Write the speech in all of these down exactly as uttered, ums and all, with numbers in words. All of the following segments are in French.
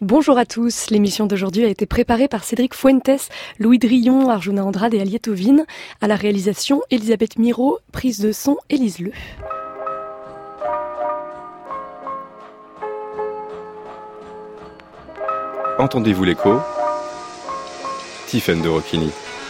Bonjour à tous, l'émission d'aujourd'hui a été préparée par Cédric Fuentes, Louis Drillon, Arjuna Andrade et Aliette Ovine. À la réalisation, Elisabeth Miro, prise de son, Élise Leu. Entendez-vous l'écho? Tiffaine de Roquigny.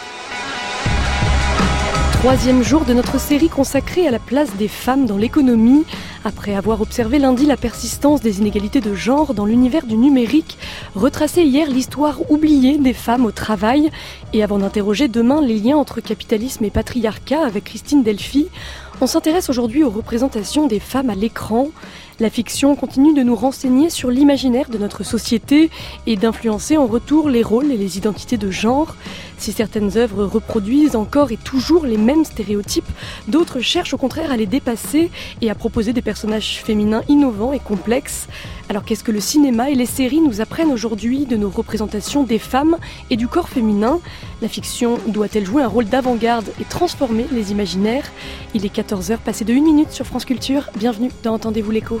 Troisième jour de notre série consacrée à la place des femmes dans l'économie. Après avoir observé lundi la persistance des inégalités de genre dans l'univers du numérique, retracé hier l'histoire oubliée des femmes au travail, et avant d'interroger demain les liens entre capitalisme et patriarcat avec Christine Delphi, on s'intéresse aujourd'hui aux représentations des femmes à l'écran. La fiction continue de nous renseigner sur l'imaginaire de notre société et d'influencer en retour les rôles et les identités de genre. Si certaines œuvres reproduisent encore et toujours les mêmes stéréotypes, d'autres cherchent au contraire à les dépasser et à proposer des personnages féminins innovants et complexes. Alors qu'est-ce que le cinéma et les séries nous apprennent aujourd'hui de nos représentations des femmes et du corps féminin? La fiction doit-elle jouer un rôle d'avant-garde et transformer les imaginaires? Il est quatorze heures passées de une minute sur France Culture. Bienvenue dans Entendez-vous l'écho.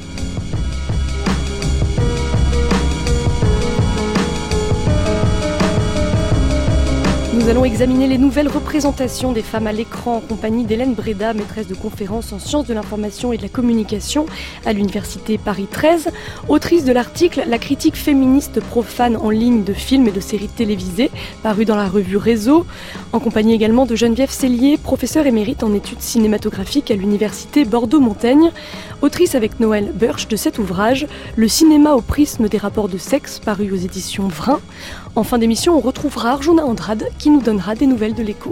Nous allons examiner les nouvelles représentations des femmes à l'écran en compagnie d'Hélène Breda, maîtresse de conférences en sciences de l'information et de la communication à l'université Paris treize, autrice de l'article « La critique féministe profane en ligne de films et de séries télévisées » paru dans la revue Réseau, en compagnie également de Geneviève Sellier, professeure émérite en études cinématographiques à l'université Bordeaux-Montaigne, autrice avec Noël Burch de cet ouvrage « Le cinéma au prisme des rapports de sexe » paru aux éditions Vrin. En fin d'émission, on retrouvera Arjuna Andrade qui nous donnera des nouvelles de l'écho.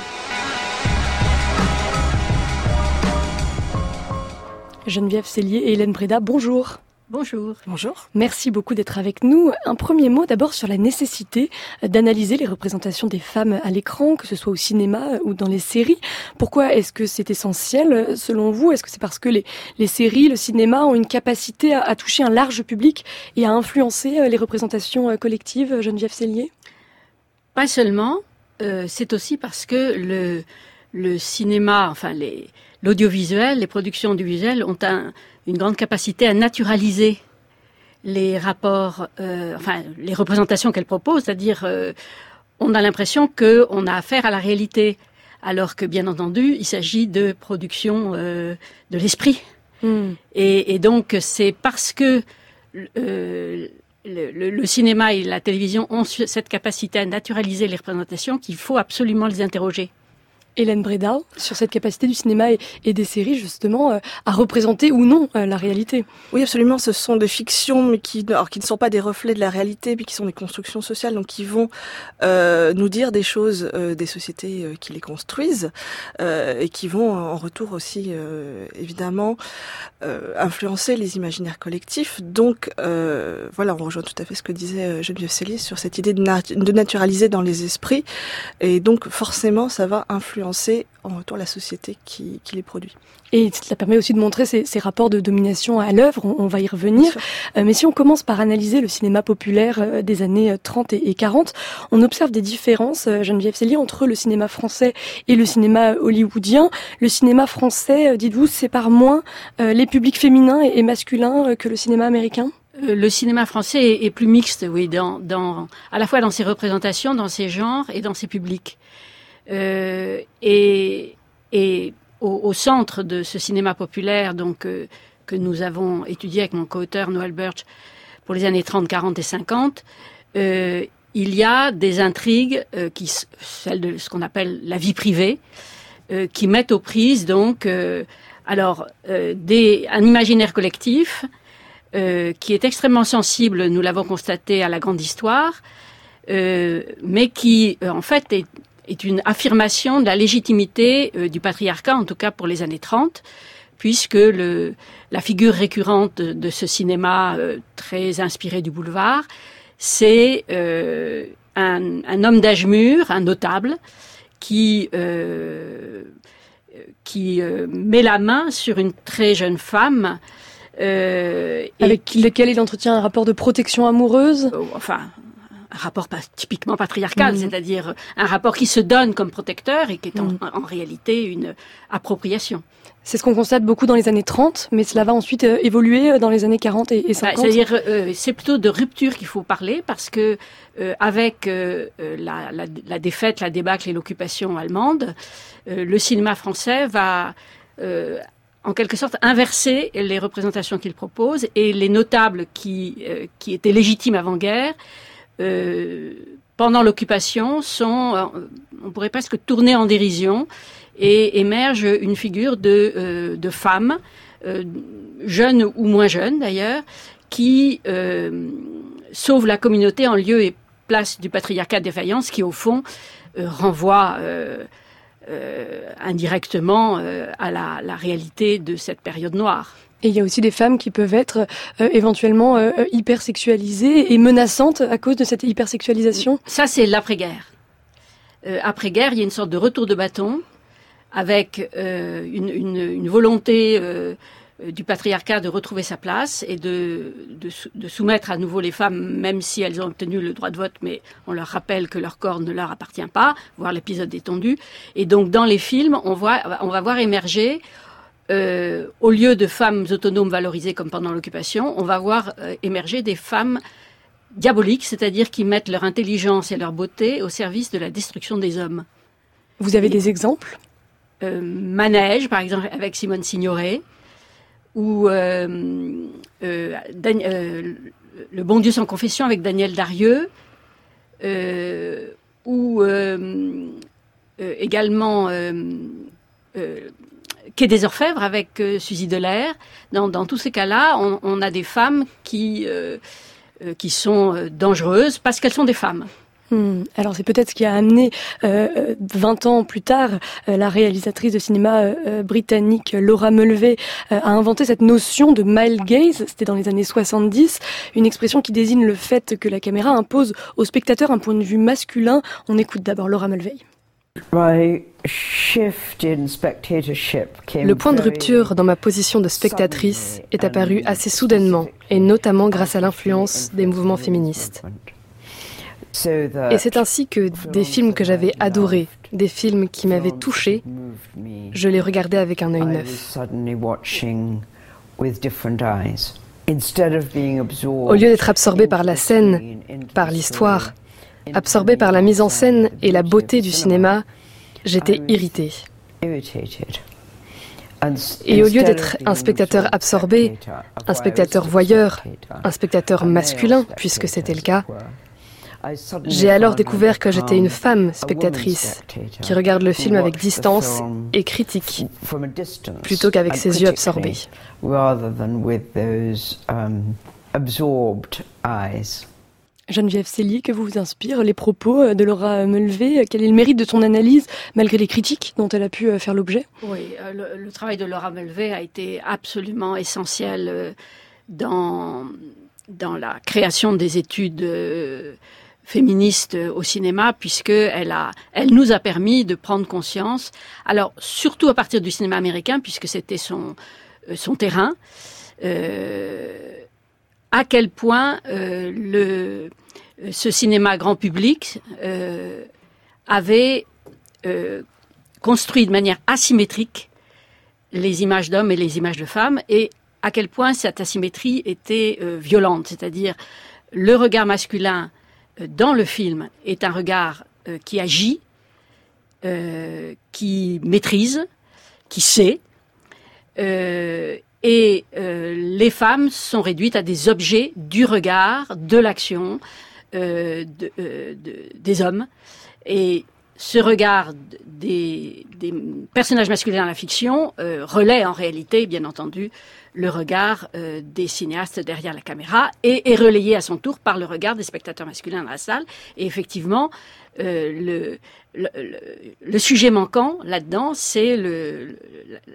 Geneviève Sellier et Hélène Breda, bonjour. Bonjour. Bonjour. Merci beaucoup d'être avec nous. Un premier mot d'abord sur la nécessité d'analyser les représentations des femmes à l'écran, que ce soit au cinéma ou dans les séries. Pourquoi est-ce que c'est essentiel selon vous? Est-ce que c'est parce que les, les séries, le cinéma ont une capacité à, à toucher un large public et à influencer les représentations collectives, Geneviève Sellier? Pas seulement, euh, c'est aussi parce que le, le cinéma, enfin les, l'audiovisuel, les productions audiovisuelles ont un, une grande capacité à naturaliser les rapports, euh, enfin les représentations qu'elles proposent, c'est-à-dire euh, on a l'impression qu'on a affaire à la réalité, alors que bien entendu il s'agit de production euh, de l'esprit. Mm. Et, et donc c'est parce que euh, Le, le, le cinéma et la télévision ont cette capacité à naturaliser les représentations qu'il faut absolument les interroger. Hélène Breda, sur cette capacité du cinéma et, et des séries, justement, euh, à représenter ou non euh, la réalité. Oui, absolument. Ce sont des fictions, mais qui, alors, qui ne sont pas des reflets de la réalité, mais qui sont des constructions sociales, donc qui vont euh, nous dire des choses euh, des sociétés euh, qui les construisent, euh, et qui vont, en retour aussi, euh, évidemment, euh, influencer les imaginaires collectifs. Donc, euh, voilà, on rejoint tout à fait ce que disait Geneviève Sellier sur cette idée de, nat- de naturaliser dans les esprits, et donc, forcément, ça va influencer en retour la société qui, qui les produit. Et cela permet aussi de montrer ces, ces rapports de domination à l'œuvre, on, on va y revenir. Euh, mais si on commence par analyser le cinéma populaire euh, des années trente et, et quarante, on observe des différences, euh, Geneviève Sellier, entre le cinéma français et le cinéma hollywoodien. Le cinéma français, euh, dites-vous, sépare moins euh, les publics féminins et, et masculins euh, que le cinéma américain ? Le cinéma français est, est plus mixte, oui, dans, dans, à la fois dans ses représentations, dans ses genres et dans ses publics. Euh, et, et au, au centre de ce cinéma populaire, donc euh, que nous avons étudié avec mon co-auteur Noël Burch pour les années trente, quarante et cinquante, euh, il y a des intrigues, euh, qui, celles de ce qu'on appelle la vie privée, euh, qui mettent aux prises donc, euh, alors euh, des, un imaginaire collectif euh, qui est extrêmement sensible, nous l'avons constaté à la grande histoire, euh, mais qui euh, en fait est est une affirmation de la légitimité euh, du patriarcat, en tout cas pour les années trente, puisque le, la figure récurrente de, de ce cinéma euh, très inspiré du boulevard, c'est euh, un, un homme d'âge mûr, un notable, qui, euh, qui euh, met la main sur une très jeune femme. Euh, Avec et qui, lequel il entretient un rapport de protection amoureuse. euh, Enfin... un rapport pas, typiquement patriarcal, Mmh. c'est-à-dire un rapport qui se donne comme protecteur et qui est en, Mmh. en réalité une appropriation. C'est ce qu'on constate beaucoup dans les années trente, mais cela va ensuite euh, évoluer dans les années quarante et, et Bah, cinquante. c'est-à-dire, euh, c'est plutôt de rupture qu'il faut parler parce que euh, avec euh, la, la, la défaite, la débâcle et l'occupation allemande, euh, le cinéma français va euh, en quelque sorte inverser les représentations qu'il propose et les notables qui euh, qui étaient légitimes avant-guerre. Euh, pendant l'occupation, sont, euh, on pourrait presque tourner en dérision et émerge une figure de, euh, de femmes, euh, jeunes ou moins jeunes d'ailleurs, qui euh, sauvent la communauté en lieu et place du patriarcat de défaillance qui, au fond, euh, renvoie euh, euh, indirectement euh, à la, la réalité de cette période noire. Et il y a aussi des femmes qui peuvent être euh, éventuellement euh, hypersexualisées et menaçantes à cause de cette hypersexualisation. Ça, c'est l'après-guerre. Euh, après-guerre, il y a une sorte de retour de bâton avec euh, une, une, une volonté euh, du patriarcat de retrouver sa place et de, de, de soumettre à nouveau les femmes, même si elles ont obtenu le droit de vote, mais on leur rappelle que leur corps ne leur appartient pas, voire l'épisode étendu. Et donc, dans les films, on, voit, on va voir émerger, euh, au lieu de femmes autonomes valorisées comme pendant l'occupation, on va voir euh, émerger des femmes diaboliques, c'est-à-dire qui mettent leur intelligence et leur beauté au service de la destruction des hommes. Vous avez Et, des exemples ? euh, Manège, par exemple, avec Simone Signoret, ou euh, euh, Dan- euh, Le bon Dieu sans confession avec Daniel Darieux, euh, ou euh, euh, également euh, euh, Quai des Orfèvres avec euh, Suzy Delair. Dans, dans tous ces cas-là, on, on a des femmes qui, euh, euh, qui sont euh, dangereuses parce qu'elles sont des femmes. Hmm. Alors c'est peut-être ce qui a amené euh, vingt ans plus tard euh, la réalisatrice de cinéma euh, britannique Laura Mulvey euh, à inventer cette notion de male gaze. C'était dans les années soixante-dix, une expression qui désigne le fait que la caméra impose au spectateur un point de vue masculin. On écoute d'abord Laura Mulvey. Le point de rupture dans ma position de spectatrice est apparu assez soudainement, et notamment grâce à l'influence des mouvements féministes. Et c'est ainsi que des films que j'avais adorés, des films qui m'avaient touchée, je les regardais avec un œil neuf. Au lieu d'être absorbé par la scène, par l'histoire, absorbé par la mise en scène et la beauté du cinéma, j'étais irritée. Et au lieu d'être un spectateur absorbé, un spectateur voyeur, un spectateur masculin, puisque c'était le cas, j'ai alors découvert que j'étais une femme spectatrice qui regarde le film avec distance et critique, plutôt qu'avec ses yeux absorbés. Geneviève Cellier, que vous inspirent les propos de Laura Mulvey? Quel est le mérite de son analyse, malgré les critiques dont elle a pu faire l'objet? Oui, le, le travail de Laura Mulvey a été absolument essentiel dans, dans la création des études féministe au cinéma, puisque elle a, elle nous a permis de prendre conscience, alors surtout à partir du cinéma américain, puisque c'était son, son terrain, euh, à quel point euh, le, ce cinéma grand public euh, avait euh, construit de manière asymétrique les images d'hommes et les images de femmes, et à quel point cette asymétrie était euh, violente, c'est-à-dire le regard masculin dans le film est un regard euh, qui agit, euh, qui maîtrise, qui sait, euh, et euh, les femmes sont réduites à des objets du regard, de l'action euh, de, euh, de, des hommes. Et ce regard des, des personnages masculins dans la fiction euh, relaie en réalité, bien entendu, le regard euh, des cinéastes derrière la caméra et est relayé à son tour par le regard des spectateurs masculins dans la salle. Et effectivement, euh, le, le, le, le sujet manquant là-dedans, c'est le, le,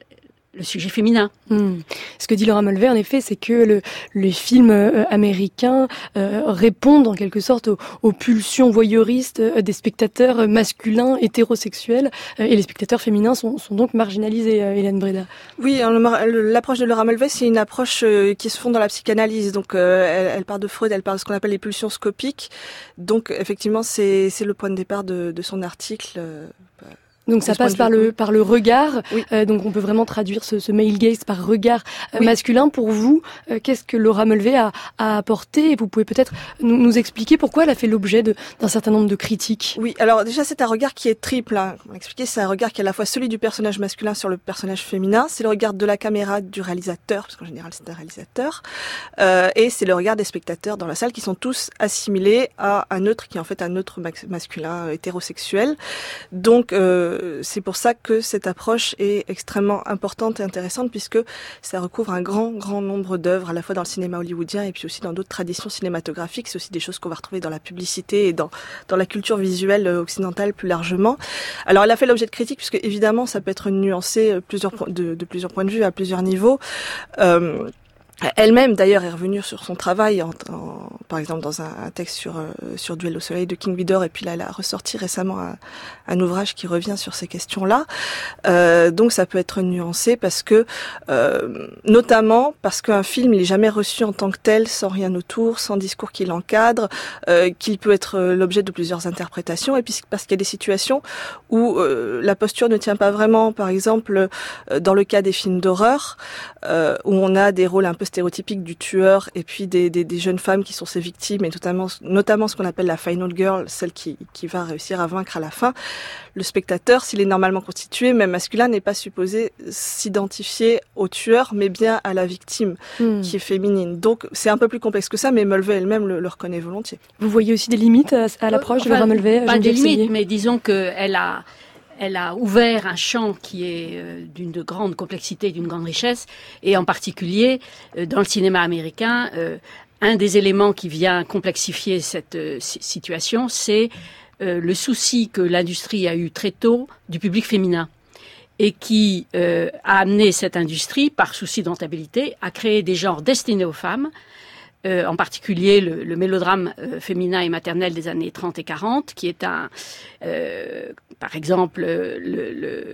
le sujet féminin. Mmh. Ce que dit Laura Mulvey, en effet, c'est que le, les films euh, américains euh, répondent en quelque sorte aux, aux pulsions voyeuristes euh, des spectateurs masculins hétérosexuels euh, et les spectateurs féminins sont, sont donc marginalisés, euh, Hélène Breda. Oui, l'approche de Laura Mulvey, c'est une approche euh, qui se fonde dans la psychanalyse. Donc, euh, elle, elle part de Freud, elle parle de ce qu'on appelle les pulsions scopiques. Donc, effectivement, c'est, c'est le point de départ de, de son article. Euh, Donc ça passe par le par le regard. Oui. Euh, donc on peut vraiment traduire ce, ce male gaze par regard euh, oui. masculin. Pour vous, euh, qu'est-ce que Laura Mulvey a, a apporté? Et vous pouvez peut-être nous, nous expliquer pourquoi elle a fait l'objet de, d'un certain nombre de critiques. Oui, alors déjà c'est un regard qui est triple. Hein. On va expliquer, c'est un regard qui est à la fois celui du personnage masculin sur le personnage féminin, c'est le regard de la caméra du réalisateur, parce qu'en général c'est un réalisateur, euh, et c'est le regard des spectateurs dans la salle qui sont tous assimilés à un autre qui est en fait un autre masculin hétérosexuel. Donc euh, c'est pour ça que cette approche est extrêmement importante et intéressante puisque ça recouvre un grand, grand nombre d'œuvres à la fois dans le cinéma hollywoodien et puis aussi dans d'autres traditions cinématographiques. C'est aussi des choses qu'on va retrouver dans la publicité et dans, dans la culture visuelle occidentale plus largement. Alors elle a fait l'objet de critiques puisque évidemment ça peut être nuancé plusieurs, de, de plusieurs points de vue à plusieurs niveaux. Euh, Elle-même, d'ailleurs, est revenue sur son travail, en, en, par exemple dans un, un texte sur euh, sur Duel au soleil de King Vidor, et puis là, elle a ressorti récemment un, un ouvrage qui revient sur ces questions-là. Euh, donc, ça peut être nuancé parce que, euh, notamment parce qu'un film, il est jamais reçu en tant que tel, sans rien autour, sans discours qui l'encadre, euh, qu'il peut être l'objet de plusieurs interprétations, et puis parce qu'il y a des situations où euh, la posture ne tient pas vraiment. Par exemple, euh, dans le cas des films d'horreur, euh, où on a des rôles un peu stéréotypique du tueur et puis des, des, des jeunes femmes qui sont ses victimes et notamment, notamment ce qu'on appelle la final girl, celle qui, qui va réussir à vaincre à la fin. Le spectateur, s'il est normalement constitué, même masculin, n'est pas supposé s'identifier au tueur, mais bien à la victime mmh. qui est féminine. Donc c'est un peu plus complexe que ça, mais Mulvey elle-même le, le reconnaît volontiers. Vous voyez aussi des limites à, à l'approche enfin, de Laura Mulvey? Pas des limites, mais disons qu'elle a... Elle a ouvert un champ qui est euh, d'une de grande complexité, d'une grande richesse, et en particulier euh, dans le cinéma américain, euh, un des éléments qui vient complexifier cette euh, situation, c'est euh, le souci que l'industrie a eu très tôt du public féminin et qui euh, a amené cette industrie, par souci de rentabilité, à créer des genres destinés aux femmes. Euh, en particulier le, le mélodrame euh, féminin et maternel des années trente et quarante, qui est un, euh, par exemple, le, le,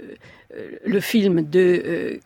le film de... Euh,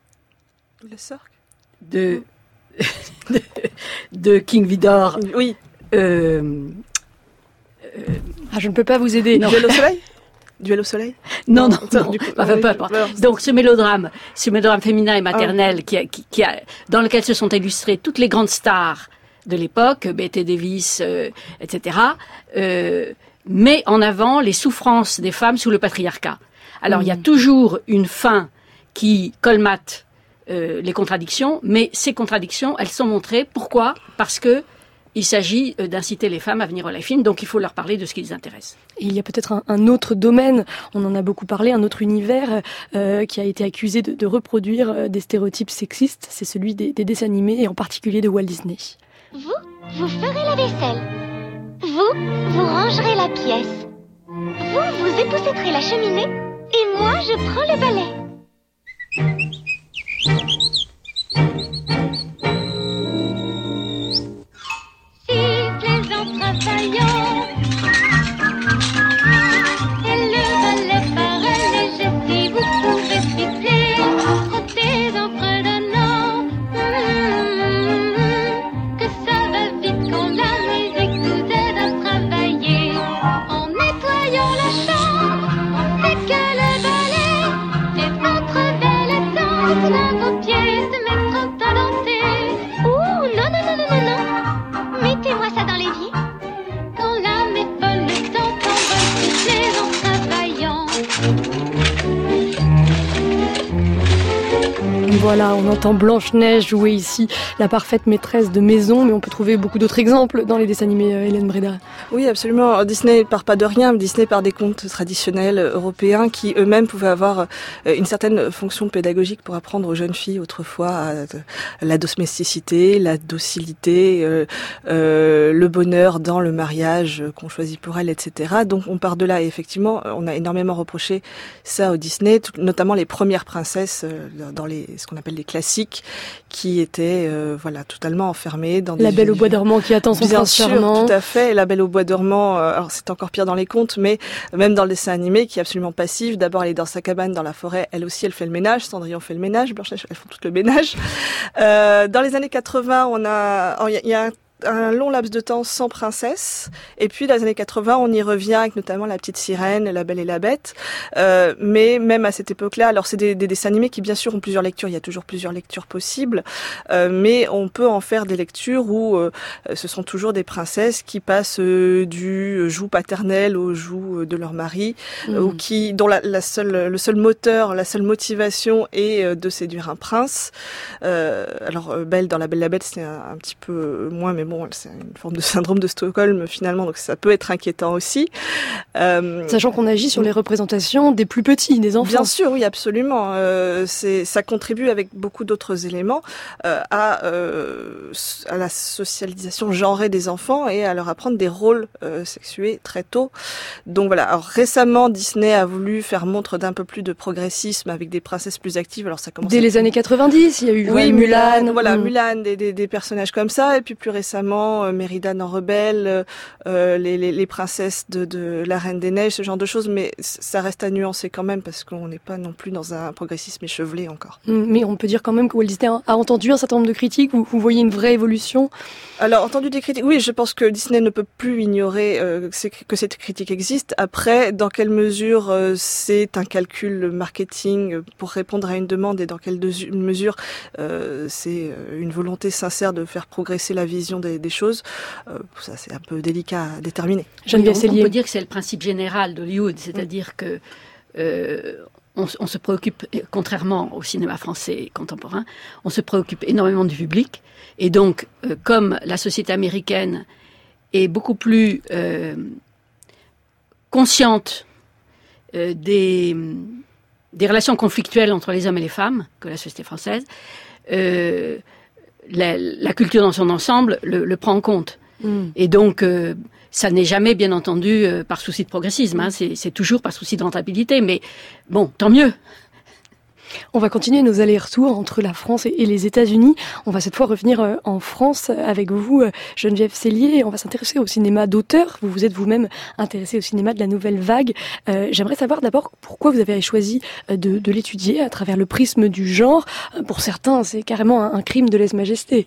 le Cirque de, de, de King Vidor. Oui. Euh, euh, ah, je ne peux pas vous aider. Duel au soleil Duel au soleil Non, non, non. non. Coup, enfin, peu importe. Donc, ce mélodrame, ce mélodrame féminin et maternel, ah. qui a, qui, qui a, dans lequel se sont illustrées toutes les grandes stars de l'époque, Bette Davis, euh, et cetera, euh, met en avant les souffrances des femmes sous le patriarcat. Alors, mmh. il y a toujours une fin qui colmate euh, les contradictions, mais ces contradictions, elles sont montrées. Pourquoi ? Parce que il s'agit d'inciter les femmes à venir voir les films, donc il faut leur parler de ce qui les intéresse. Et il y a peut-être un, un autre domaine, on en a beaucoup parlé, un autre univers euh, qui a été accusé de, de reproduire des stéréotypes sexistes, c'est celui des, des dessins animés, et en particulier de Walt Disney. Vous, vous ferez la vaisselle. Vous, vous rangerez la pièce. Vous, vous épousseterez la cheminée. Et moi, je prends le balai. Sifflez en travaillant. Et le balai paraît léger si vous pouvez siffler. Frottez en fredonnant. Mmh, que ça va vite quand la musique nous aide à travailler. En nettoyant la chambre, on sait que le balai, c'est votre belle temps. Voilà, on entend Blanche-Neige jouer ici la parfaite maîtresse de maison, mais on peut trouver beaucoup d'autres exemples dans les dessins animés, euh, Hélène Breda. Oui, absolument. Disney ne part pas de rien. Disney part des contes traditionnels européens qui eux-mêmes pouvaient avoir une certaine fonction pédagogique pour apprendre aux jeunes filles autrefois à la domesticité, la docilité, euh, euh, le bonheur dans le mariage qu'on choisit pour elles, et cetera. Donc on part de là et effectivement, on a énormément reproché ça au Disney, notamment les premières princesses dans les ce qu'on appelle les classiques, qui étaient euh, voilà totalement enfermées dans La des Belle au bois dormant qui attend son prince charmant. Tout à fait. La Belle au bois dormant. Euh, alors c'est encore pire dans les contes, mais même dans le dessin animé, qui est absolument passif. D'abord, elle est dans sa cabane dans la forêt. Elle aussi, elle fait le ménage. Cendrillon fait le ménage. Blanche-Neige, elles font tout le ménage. Euh, dans les années quatre-vingts, on a, il y, y a un un long laps de temps sans princesse, et puis dans les années quatre-vingts on y revient avec notamment La Petite Sirène, La Belle et la Bête, euh, mais même à cette époque-là, alors c'est des, des dessins animés qui bien sûr ont plusieurs lectures, il y a toujours plusieurs lectures possibles, euh, mais on peut en faire des lectures où euh, ce sont toujours des princesses qui passent euh, du joug paternel au joug de leur mari, mmh. ou qui dont la, la seule, le seul moteur, la seule motivation est euh, de séduire un prince. Euh, alors euh, Belle dans La Belle et la Bête c'est un, un petit peu moins, mais bon, c'est une forme de syndrome de Stockholm finalement, donc ça peut être inquiétant aussi. Euh, Sachant qu'on agit sur les représentations des plus petits, des enfants. Bien sûr, oui, absolument. Euh, c'est, ça contribue avec beaucoup d'autres éléments euh, à, euh, à la socialisation genrée des enfants et à leur apprendre des rôles euh, sexués très tôt. Donc voilà. Alors récemment, Disney a voulu faire montre d'un peu plus de progressisme avec des princesses plus actives. Alors ça commence dès à... les années quatre-vingt-dix, il y a eu oui, Mulan, Mulan, voilà, mmh. Mulan, des, des, des personnages comme ça, et puis plus récemment. Euh, Méridan en rebelle, euh, les, les, les princesses de, de la Reine des Neiges, ce genre de choses, mais ça reste à nuancer quand même parce qu'on n'est pas non plus dans un progressisme échevelé encore. Mais on peut dire quand même que Walt Disney a entendu un certain nombre de critiques, vous, vous voyez une vraie évolution? Alors, entendu des critiques, oui, je pense que Disney ne peut plus ignorer euh, que cette critique existe. Après, dans quelle mesure euh, c'est un calcul marketing pour répondre à une demande et dans quelle mesure euh, c'est une volonté sincère de faire progresser la vision des, des choses, euh, ça c'est un peu délicat à déterminer. Geneviève Sellier. On peut dire que c'est le principe général d'Hollywood, c'est-à-dire mmh. que euh, on, on se préoccupe, contrairement au cinéma français contemporain, on se préoccupe énormément du public, et donc euh, comme la société américaine est beaucoup plus euh, consciente euh, des, des relations conflictuelles entre les hommes et les femmes que la société française, euh, La, la culture dans son ensemble le, le prend en compte. Mmh. Et donc, euh, ça n'est jamais, bien entendu, euh, par souci de progressisme. Hein, c'est, c'est toujours par souci de rentabilité. Mais bon, tant mieux. On va continuer nos allers-retours entre la France et les États-Unis. On va cette fois revenir en France avec vous, Geneviève Sellier. On va s'intéresser au cinéma d'auteur. Vous vous êtes vous-même intéressée au cinéma de la nouvelle vague. Euh, j'aimerais savoir d'abord pourquoi vous avez choisi de, de l'étudier à travers le prisme du genre. Pour certains, c'est carrément un, un crime de lèse-majesté.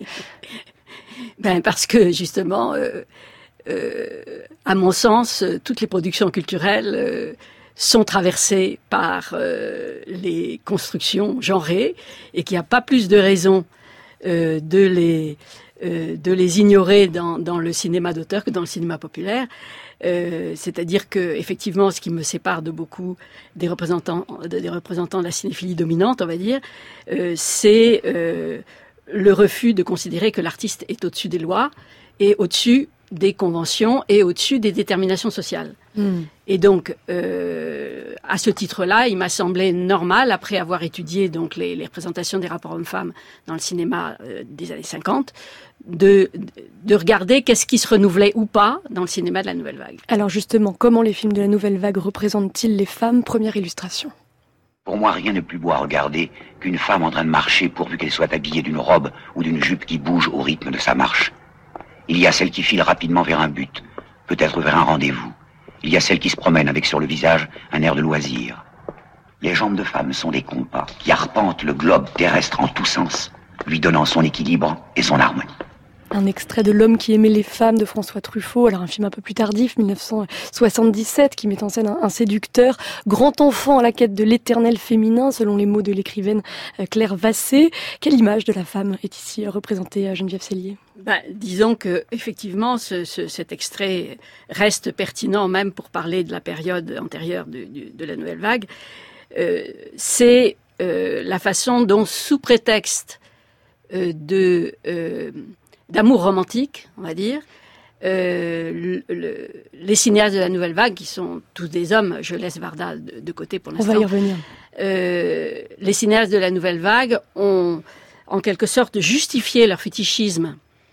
Ben parce que justement, euh, euh, à mon sens, toutes les productions culturelles euh, sont traversées par euh, les constructions genrées et qu'il n'y a pas plus de raison euh, de les euh, de les ignorer dans dans le cinéma d'auteur que dans le cinéma populaire. Euh, c'est-à-dire que effectivement, ce qui me sépare de beaucoup des représentants de, des représentants de la cinéphilie dominante, on va dire, euh, c'est euh, le refus de considérer que l'artiste est au-dessus des lois et au-dessus des conventions et au-dessus des déterminations sociales. Mmh. Et donc, euh, à ce titre-là, il m'a semblé normal, après avoir étudié donc les, les représentations des rapports hommes-femmes dans le cinéma euh, des années cinquante, de, de regarder qu'est-ce qui se renouvelait ou pas dans le cinéma de la nouvelle vague. Alors justement, comment les films de la nouvelle vague représentent-ils les femmes? Première illustration. Pour moi, rien n'est plus beau à regarder qu'une femme en train de marcher pourvu qu'elle soit habillée d'une robe ou d'une jupe qui bouge au rythme de sa marche. Il y a celle qui file rapidement vers un but, peut-être vers un rendez-vous. Il y a celle qui se promène avec sur le visage un air de loisir. Les jambes de femme sont des compas qui arpentent le globe terrestre en tous sens, lui donnant son équilibre et son harmonie. Un extrait de L'homme qui aimait les femmes de François Truffaut, alors un film un peu plus tardif, dix-neuf cent soixante-dix-sept, qui met en scène un, un séducteur, grand enfant à la quête de l'éternel féminin, selon les mots de l'écrivaine Claire Vassé. Quelle image de la femme est ici représentée, Geneviève Sellier? Ben, disons que effectivement, ce, ce, cet extrait reste pertinent même pour parler de la période antérieure de, de, de la nouvelle vague. Euh, c'est euh, la façon dont, sous prétexte euh, de euh, d'amour romantique, on va dire, euh, le, le, les cinéastes de la Nouvelle Vague, qui sont tous des hommes, je laisse Varda de, de côté pour l'instant. On va y revenir. Euh, les cinéastes de la Nouvelle Vague ont, en quelque sorte, justifié leur fétichisme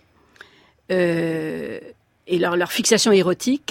euh, et leur, leur fixation érotique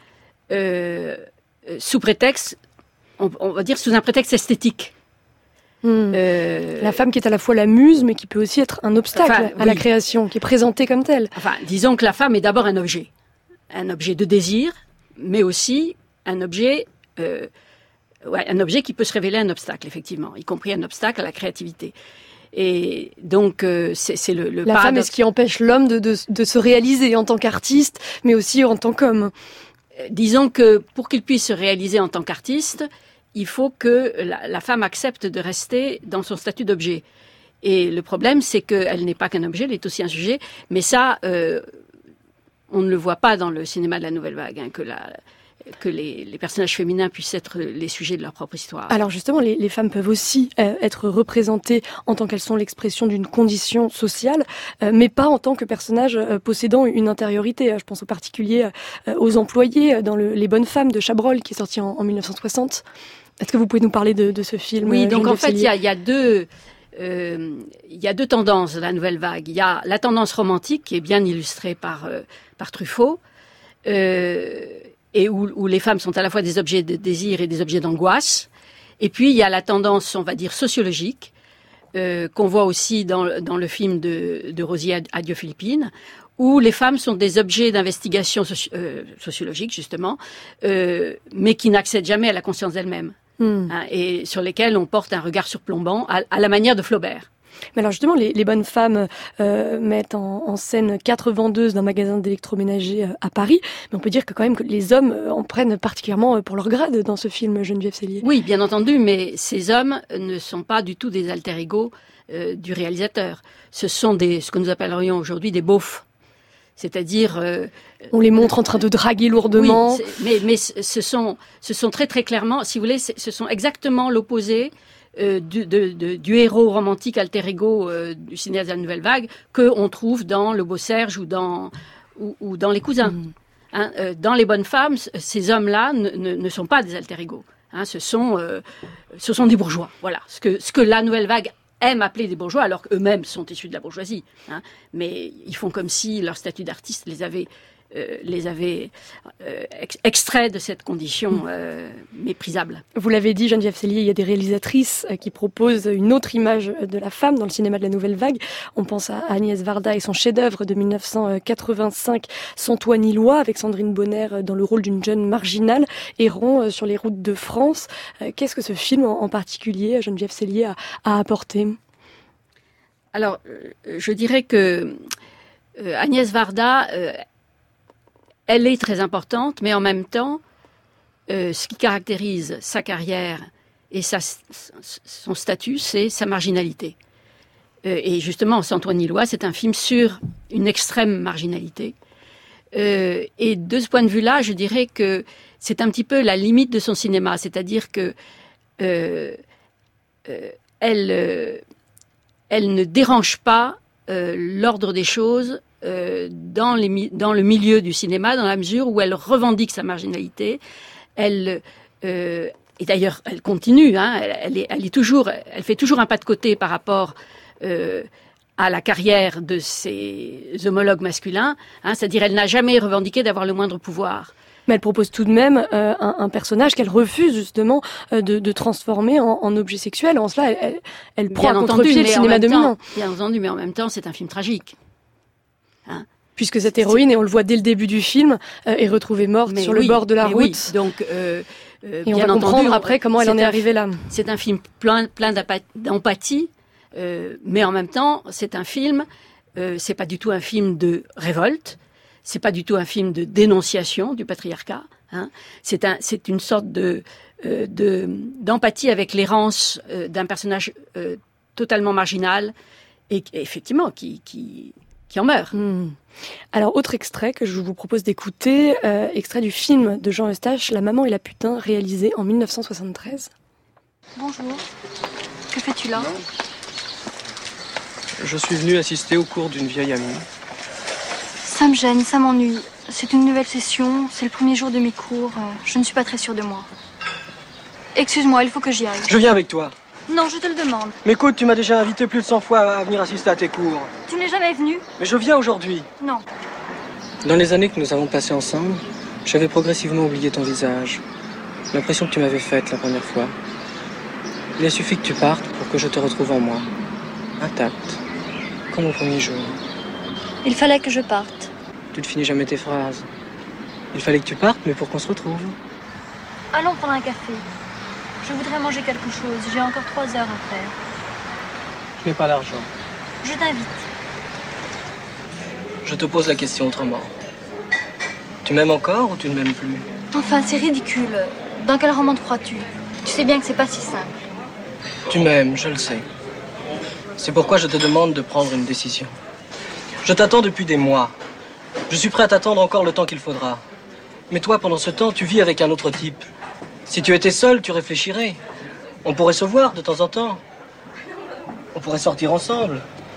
euh, sous prétexte, on, on va dire sous un prétexte esthétique. Mmh. Euh... La femme qui est à la fois la muse, mais qui peut aussi être un obstacle enfin, à oui. la création, qui est présentée comme telle. Enfin, disons que la femme est d'abord un objet. Un objet de désir, mais aussi un objet, euh, ouais, un objet qui peut se révéler un obstacle, effectivement, y compris un obstacle à la créativité. Et donc, euh, c'est, c'est le, le La paradoxe. Femme est ce qui empêche l'homme de, de, de se réaliser en tant qu'artiste, mais aussi en tant qu'homme. Euh, disons que pour qu'il puisse se réaliser en tant qu'artiste, il faut que la, la femme accepte de rester dans son statut d'objet. Et le problème, c'est qu'elle n'est pas qu'un objet, elle est aussi un sujet. Mais ça, euh, on ne le voit pas dans le cinéma de la Nouvelle Vague, hein, que, la, que les, les personnages féminins puissent être les sujets de leur propre histoire. Alors justement, les, les femmes peuvent aussi euh, être représentées en tant qu'elles sont l'expression d'une condition sociale, euh, mais pas en tant que personnages euh, possédant une intériorité. Je pense en particulier euh, aux employés dans le, Les Bonnes Femmes de Chabrol, qui est sorti en, en dix-neuf cent soixante. Est-ce que vous pouvez nous parler de, de ce film? Oui, donc en fait, il y a, y a deux, euh, il y a deux tendances de la Nouvelle Vague. Il y a la tendance romantique qui est bien illustrée par euh, par Truffaut, euh, et où, où les femmes sont à la fois des objets de désir et des objets d'angoisse. Et puis il y a la tendance, on va dire, sociologique, euh, qu'on voit aussi dans dans le film de de Rosier Adieu Philippines, où les femmes sont des objets d'investigation soci- euh, sociologique, justement, euh, mais qui n'accèdent jamais à la conscience d'elles-mêmes. Mmh. Hein, et sur lesquelles on porte un regard surplombant à, à la manière de Flaubert. Mais alors justement, les, les Bonnes Femmes euh, mettent en, en scène quatre vendeuses d'un magasin d'électroménager euh, à Paris, mais on peut dire que quand même que les hommes euh, en prennent particulièrement pour leur grade dans ce film, Geneviève Sellier. Oui, bien entendu, mais ces hommes ne sont pas du tout des alter-ego euh, du réalisateur. Ce sont des, ce que nous appellerions aujourd'hui des beaufs. C'est-à-dire, euh, on les montre en train de draguer lourdement. Oui, mais mais ce sont ce sont très très clairement, si vous voulez, ce sont exactement l'opposé euh, du, de, de, du héros romantique alter ego euh, du cinéaste de la Nouvelle Vague que on trouve dans Le Beau Serge ou dans ou, ou dans Les Cousins. Mmh. Hein, euh, dans Les Bonnes Femmes, ces hommes-là ne, ne, ne sont pas des alter ego. Hein, ce sont euh, ce sont des bourgeois. Voilà, ce que ce que la Nouvelle Vague aiment appeler des bourgeois, alors qu'eux-mêmes sont issus de la bourgeoisie. Hein. Mais ils font comme si leur statut d'artiste les avait, euh, les avait euh, ex- extraits de cette condition euh, méprisable. Vous l'avez dit, Geneviève Sellier, il y a des réalisatrices qui proposent une autre image de la femme dans le cinéma de la Nouvelle Vague. On pense à Agnès Varda et son chef-d'œuvre de dix-neuf cent quatre-vingt-cinq, Sans toi ni loi, avec Sandrine Bonner dans le rôle d'une jeune marginale errant sur les routes de France. Qu'est-ce que ce film en particulier, Geneviève Sellier, a, a apporté ? Alors, euh, je dirais que euh, Agnès Varda, euh, elle est très importante, mais en même temps, euh, ce qui caractérise sa carrière et sa, son statut, c'est sa marginalité. Euh, et justement, Sans toi ni loi, c'est un film sur une extrême marginalité. Euh, et de ce point de vue-là, je dirais que c'est un petit peu la limite de son cinéma, c'est-à-dire que euh, euh, elle... Euh, elle ne dérange pas euh, l'ordre des choses euh, dans, les, dans le milieu du cinéma, dans la mesure où elle revendique sa marginalité. Elle, euh, et d'ailleurs, elle continue. Hein, elle, elle, est, elle est toujours, elle fait toujours un pas de côté par rapport euh, à la carrière de ses homologues masculins. Hein, c'est-à-dire, elle n'a jamais revendiqué d'avoir le moindre pouvoir. Mais elle propose tout de même euh, un, un personnage qu'elle refuse justement euh, de, de transformer en, en objet sexuel. En cela, elle, elle, elle prend à contre-pied le cinéma dominant. Temps, bien entendu, mais en même temps, c'est un film tragique. Hein Puisque cette héroïne, et on le voit dès le début du film, euh, est retrouvée morte mais sur oui, le bord de la route. Oui, donc, euh, euh, et bien on va entendu, comprendre après comment elle en est arrivée là. C'est un film plein, plein d'empathie, euh, mais en même temps, c'est un film. Euh, c'est pas du tout un film de révolte. C'est pas du tout un film de dénonciation du patriarcat. Hein. C'est un, c'est une sorte de, euh, de d'empathie avec l'errance euh, d'un personnage euh, totalement marginal et, et effectivement qui qui qui en meurt. Mmh. Alors, autre extrait que je vous propose d'écouter, euh, extrait du film de Jean Eustache, La maman et la putain, réalisé en dix-neuf cent soixante-treize. Bonjour. Que fais-tu là? Je suis venu assister au cours d'une vieille amie. Ça me gêne, ça m'ennuie. C'est une nouvelle session, c'est le premier jour de mes cours. Je ne suis pas très sûre de moi. Excuse-moi, il faut que j'y aille. Je viens avec toi. Non, je te le demande. Mais écoute, tu m'as déjà invité plus de cent fois à venir assister à tes cours. Tu n'es jamais venu? Mais je viens aujourd'hui. Non. Dans les années que nous avons passées ensemble, j'avais progressivement oublié ton visage. L'impression que tu m'avais faite la première fois. Il a suffi que tu partes pour que je te retrouve en moi. Intacte. Comme au premier jour. Il fallait que je parte. Tu ne finis jamais tes phrases. Il fallait que tu partes, mais pour qu'on se retrouve. Allons prendre un café. Je voudrais manger quelque chose. J'ai encore trois heures à faire. Je n'ai pas l'argent. Je t'invite. Je te pose la question autrement. Tu m'aimes encore ou tu ne m'aimes plus? Enfin, c'est ridicule. Dans quel roman te crois-tu? Tu sais bien que c'est pas si simple. Tu m'aimes, je le sais. C'est pourquoi je te demande de prendre une décision. Je t'attends depuis des mois. Je suis prêt à t'attendre encore le temps qu'il faudra. Mais toi, pendant ce temps, tu vis avec un autre type. Si tu étais seul, tu réfléchirais. On pourrait se voir de temps en temps. On pourrait sortir ensemble.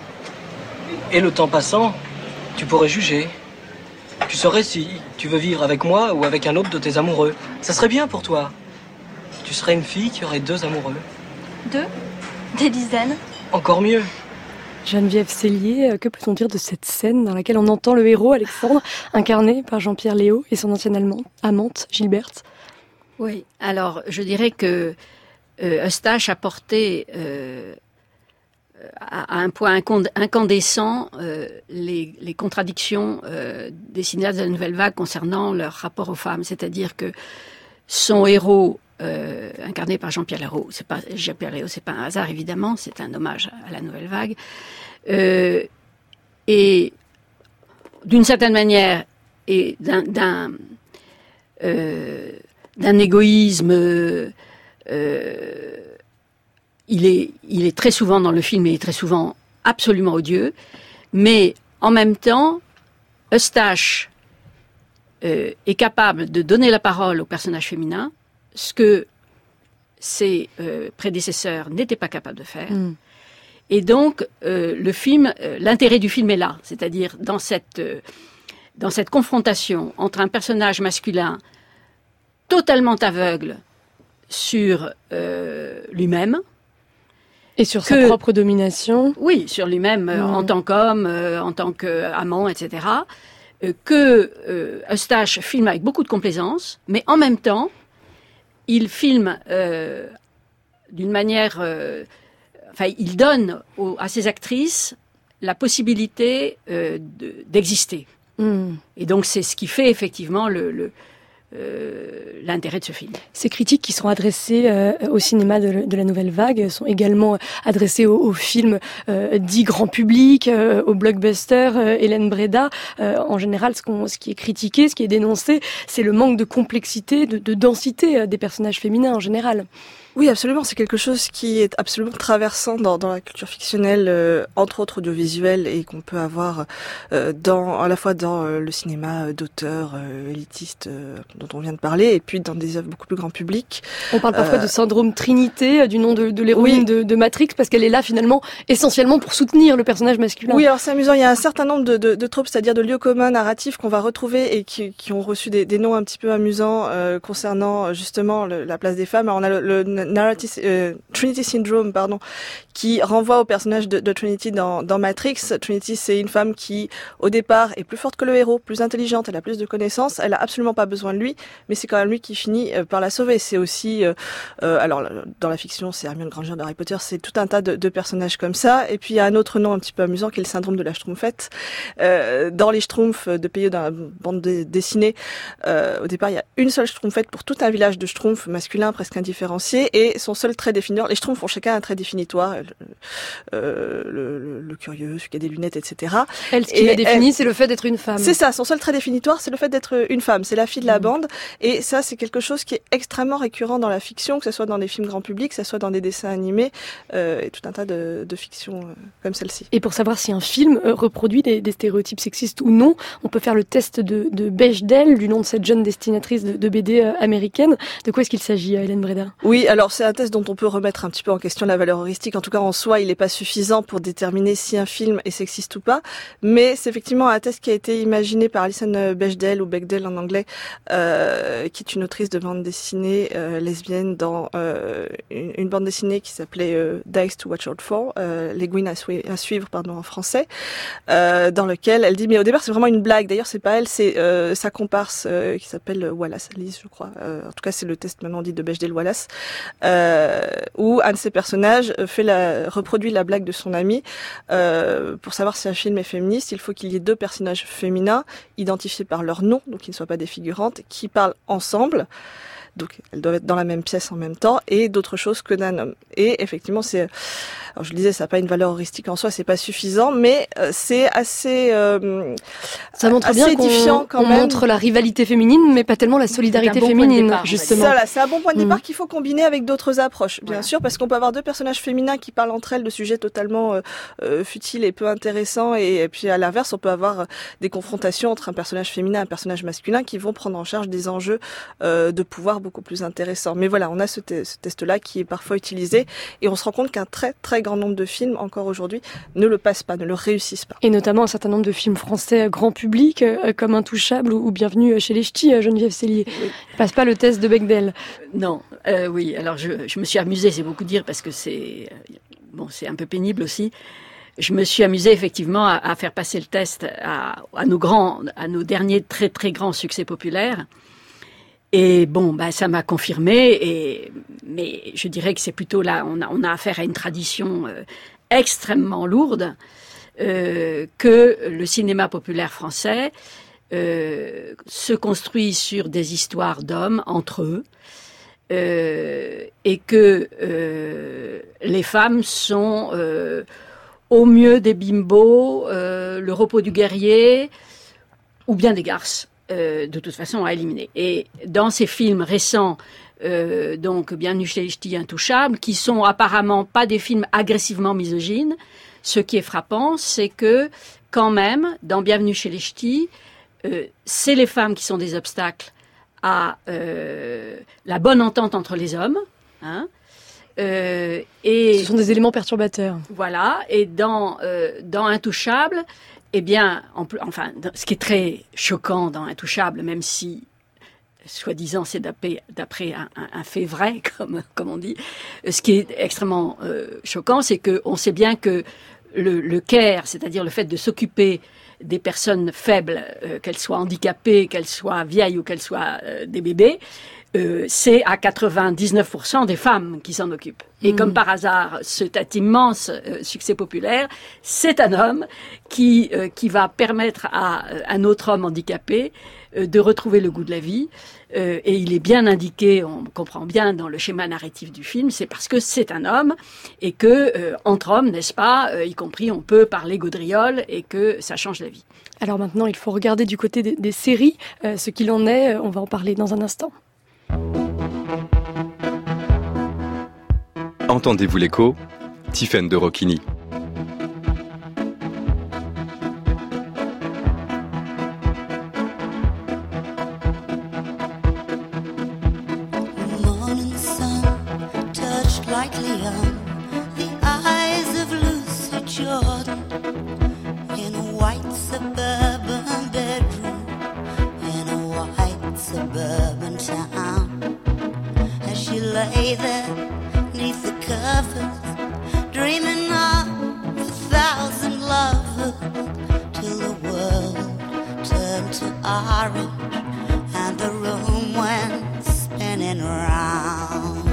Et le temps passant, tu pourrais juger. Tu saurais si tu veux vivre avec moi ou avec un autre de tes amoureux. Ça serait bien pour toi. Tu serais une fille qui aurait deux amoureux. Deux? Des dizaines? Encore mieux. Geneviève Cellier, que peut-on dire de cette scène dans laquelle on entend le héros, Alexandre, incarné par Jean-Pierre Léaud et son ancienne amante, Gilberte? Oui, alors je dirais que euh, Eustache a porté euh, à, à un point incandescent euh, les, les contradictions euh, des cinéastes de la Nouvelle Vague concernant leur rapport aux femmes. C'est-à-dire que son héros, euh, incarné par Jean-Pierre Léaud, c'est pas Jean-Pierre Léaud, c'est pas un hasard évidemment, c'est un hommage à la Nouvelle Vague, euh, et d'une certaine manière et d'un, d'un euh, d'un égoïsme, euh, euh, il est, il est très souvent dans le film, il est très souvent absolument odieux, mais en même temps, Eustache euh, est capable de donner la parole au personnage féminin, ce que ses euh, prédécesseurs n'étaient pas capables de faire. Mm. Et donc, euh, le film, euh, l'intérêt du film est là, c'est-à-dire dans cette, euh, dans cette confrontation entre un personnage masculin totalement aveugle sur euh, lui-même. Et sur que, sa propre domination. Oui, sur lui-même euh, mmh. en tant qu'homme, euh, en tant qu'amant, et cetera. Euh, que euh, Eustache filme avec beaucoup de complaisance, mais en même temps, il filme euh, d'une manière... Euh, enfin, il donne aux, à ses actrices la possibilité euh, de, d'exister. Mmh. Et donc, c'est ce qui fait effectivement le... le Euh, l'intérêt de ce film. Ces critiques qui sont adressées euh, au cinéma de, de la Nouvelle Vague sont également adressées aux, aux films euh, dits grand public, euh, aux blockbusters. Euh, Hélène Breda, euh, en général, ce, qu'on, ce qui est critiqué, ce qui est dénoncé, c'est le manque de complexité, de, de densité euh, des personnages féminins en général. Oui, absolument. C'est quelque chose qui est absolument traversant dans, dans la culture fictionnelle, euh, entre autres audiovisuelle, et qu'on peut avoir euh, dans, à la fois dans euh, le cinéma d'auteur euh, élitiste euh, dont on vient de parler, et puis dans des œuvres beaucoup plus grand public. On parle parfois euh, de syndrome Trinité, euh, du nom de, de l'héroïne oui. de, de Matrix, parce qu'elle est là finalement essentiellement pour soutenir le personnage masculin. Oui, alors c'est amusant. Il y a un certain nombre de, de, de tropes, c'est-à-dire de lieux communs narratifs qu'on va retrouver et qui, qui ont reçu des, des noms un petit peu amusants euh, concernant justement le, la place des femmes. Alors on a le, le Narrative, euh, Trinity Syndrome, pardon, qui renvoie au personnage de, de Trinity dans, dans Matrix. Trinity, c'est une femme qui, au départ, est plus forte que le héros, plus intelligente, elle a plus de connaissances, elle a absolument pas besoin de lui, mais c'est quand même lui qui finit euh, par la sauver. C'est aussi, euh, euh, alors dans la fiction, c'est Hermione Granger de Harry Potter, c'est tout un tas de, de personnages comme ça. Et puis il y a un autre nom un petit peu amusant qui est le syndrome de la Schtroumpfette. Euh, dans les Schtroumpfs de Peyo, dans la bande dessinée, euh, au départ, il y a une seule Schtroumpfette pour tout un village de Schtroumpfs masculins presque indifférenciés, et son seul trait définiteur, les Schtroumpfs ont chacun un trait définitoire, euh, le, le, le curieux, celui qui a des lunettes, et cetera. Elle, ce qui la définit, c'est le fait d'être une femme. C'est ça, son seul trait définitoire, c'est le fait d'être une femme. C'est la fille de la mmh. bande, et ça, c'est quelque chose qui est extrêmement récurrent dans la fiction, que ce soit dans des films grand public, que ce soit dans des dessins animés, euh, et tout un tas de, de fictions euh, comme celle-ci. Et pour savoir si un film euh, reproduit des, des stéréotypes sexistes ou non, on peut faire le test de, de Bechdel, du nom de cette jeune dessinatrice de, de B D euh, américaine. De quoi est-ce qu'il s'agit, Hélène Breda ? Oui, alors Alors c'est un test dont on peut remettre un petit peu en question la valeur heuristique. En tout cas, en soi, il n'est pas suffisant pour déterminer si un film est sexiste ou pas. Mais c'est effectivement un test qui a été imaginé par Alison Bechdel, ou Bechdel en anglais, euh, qui est une autrice de bande dessinée euh, lesbienne dans euh, une, une bande dessinée qui s'appelait euh, Dice to Watch Out For, euh, L'aiguine à, sui- à suivre, pardon, en français, euh, dans lequel elle dit, mais au départ c'est vraiment une blague. D'ailleurs, c'est pas elle, c'est euh, sa comparse euh, qui s'appelle Wallace Alice, je crois. Euh, en tout cas, c'est le test maintenant dit de Bechdel Wallace. Euh, où un de ses personnages fait la, reproduit la blague de son ami. Euh, pour savoir si un film est féministe, il faut qu'il y ait deux personnages féminins identifiés par leur nom, donc qui ne soient pas des figurantes, qui parlent ensemble. Donc elles doivent être dans la même pièce en même temps, et d'autre chose que d'un homme. Et effectivement, c'est, alors je le disais, ça n'a pas une valeur heuristique en soi, c'est pas suffisant, mais euh, c'est assez, euh, ça montre assez bien édifiant qu'on, quand on même. montre la rivalité féminine, mais pas tellement la solidarité bon féminine, départ, justement. Ça, là, c'est un bon point de départ mmh. qu'il faut combiner avec d'autres approches, bien voilà. sûr, parce qu'on peut avoir deux personnages féminins qui parlent entre elles de sujets totalement euh, euh, futiles et peu intéressants, et, et puis à l'inverse, on peut avoir des confrontations entre un personnage féminin et un personnage masculin qui vont prendre en charge des enjeux euh, de pouvoir beaucoup plus intéressants. Mais voilà, on a ce, te- ce test-là qui est parfois utilisé, et on se rend compte qu'un très très grand nombre de films, encore aujourd'hui, ne le passent pas, ne le réussissent pas. Et notamment un certain nombre de films français grand public, euh, comme Intouchable ou, ou Bienvenue chez les Ch'tis, euh, Geneviève Cellier, Oui. ne passent pas le test de Bechdel. Non, euh, oui, alors je, je me suis amusée, c'est beaucoup dire, parce que c'est, bon, c'est un peu pénible aussi. Je me suis amusée effectivement à, à faire passer le test à, à nos grands, à nos derniers très très grands succès populaires. Et bon, bah, ça m'a confirmé, et, mais je dirais que c'est plutôt là, on a, on a affaire à une tradition euh, extrêmement lourde, euh, que le cinéma populaire français euh, se construit sur des histoires d'hommes entre eux, euh, et que euh, les femmes sont euh, au mieux des bimbos, euh, le repos du guerrier, ou bien des garces. Euh, de toute façon à éliminer. Et dans ces films récents, euh, donc Bienvenue chez les Ch'tis, Intouchables, qui sont apparemment pas des films agressivement misogynes, ce qui est frappant, c'est que quand même, dans Bienvenue chez les Ch'tis, euh, c'est les femmes qui sont des obstacles à euh, la bonne entente entre les hommes. Hein, euh, et Ce sont des éléments perturbateurs. Voilà. Et dans euh, dans Intouchables, eh bien, en, enfin, ce qui est très choquant dans Intouchable, même si, soi-disant, c'est d'après, d'après un, un, un fait vrai, comme, comme on dit, ce qui est extrêmement euh, choquant, c'est qu'on sait bien que le, le care, c'est-à-dire le fait de s'occuper des personnes faibles, euh, qu'elles soient handicapées, qu'elles soient vieilles ou qu'elles soient euh, des bébés, Euh, c'est à quatre-vingt-dix-neuf pour cent des femmes qui s'en occupent. Et mmh. comme par hasard, cet immense euh, succès populaire, c'est un homme qui euh, qui va permettre à euh, un autre homme handicapé euh, de retrouver le goût de la vie. Euh, et il est bien indiqué, on comprend bien dans le schéma narratif du film, c'est parce que c'est un homme et que euh, entre hommes, n'est-ce pas, euh, y compris on peut parler gaudriole et que ça change la vie. Alors maintenant, il faut regarder du côté des, des séries euh, ce qu'il en est. On va en parler dans un instant. Entendez-vous l'écho? Tiffaine de Roquigny. Lay there neath the covers, dreaming of a thousand lovers, till the world turned to orange and the room went spinning round.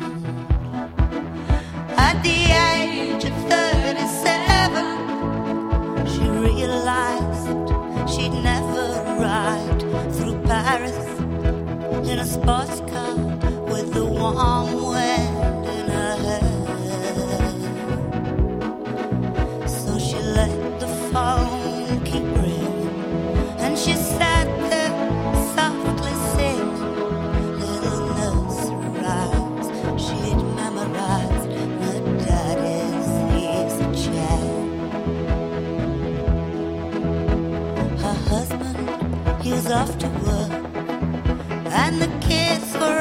At the age of thirty-seven, she realized she'd never ride through Paris in a sports car with the warm wind in her hair. So she let the phone keep ringing, and she sat there softly singing little nursery rhymes she'd memorized in her daddy's easy chair. Her husband, he was off to work, and the kids were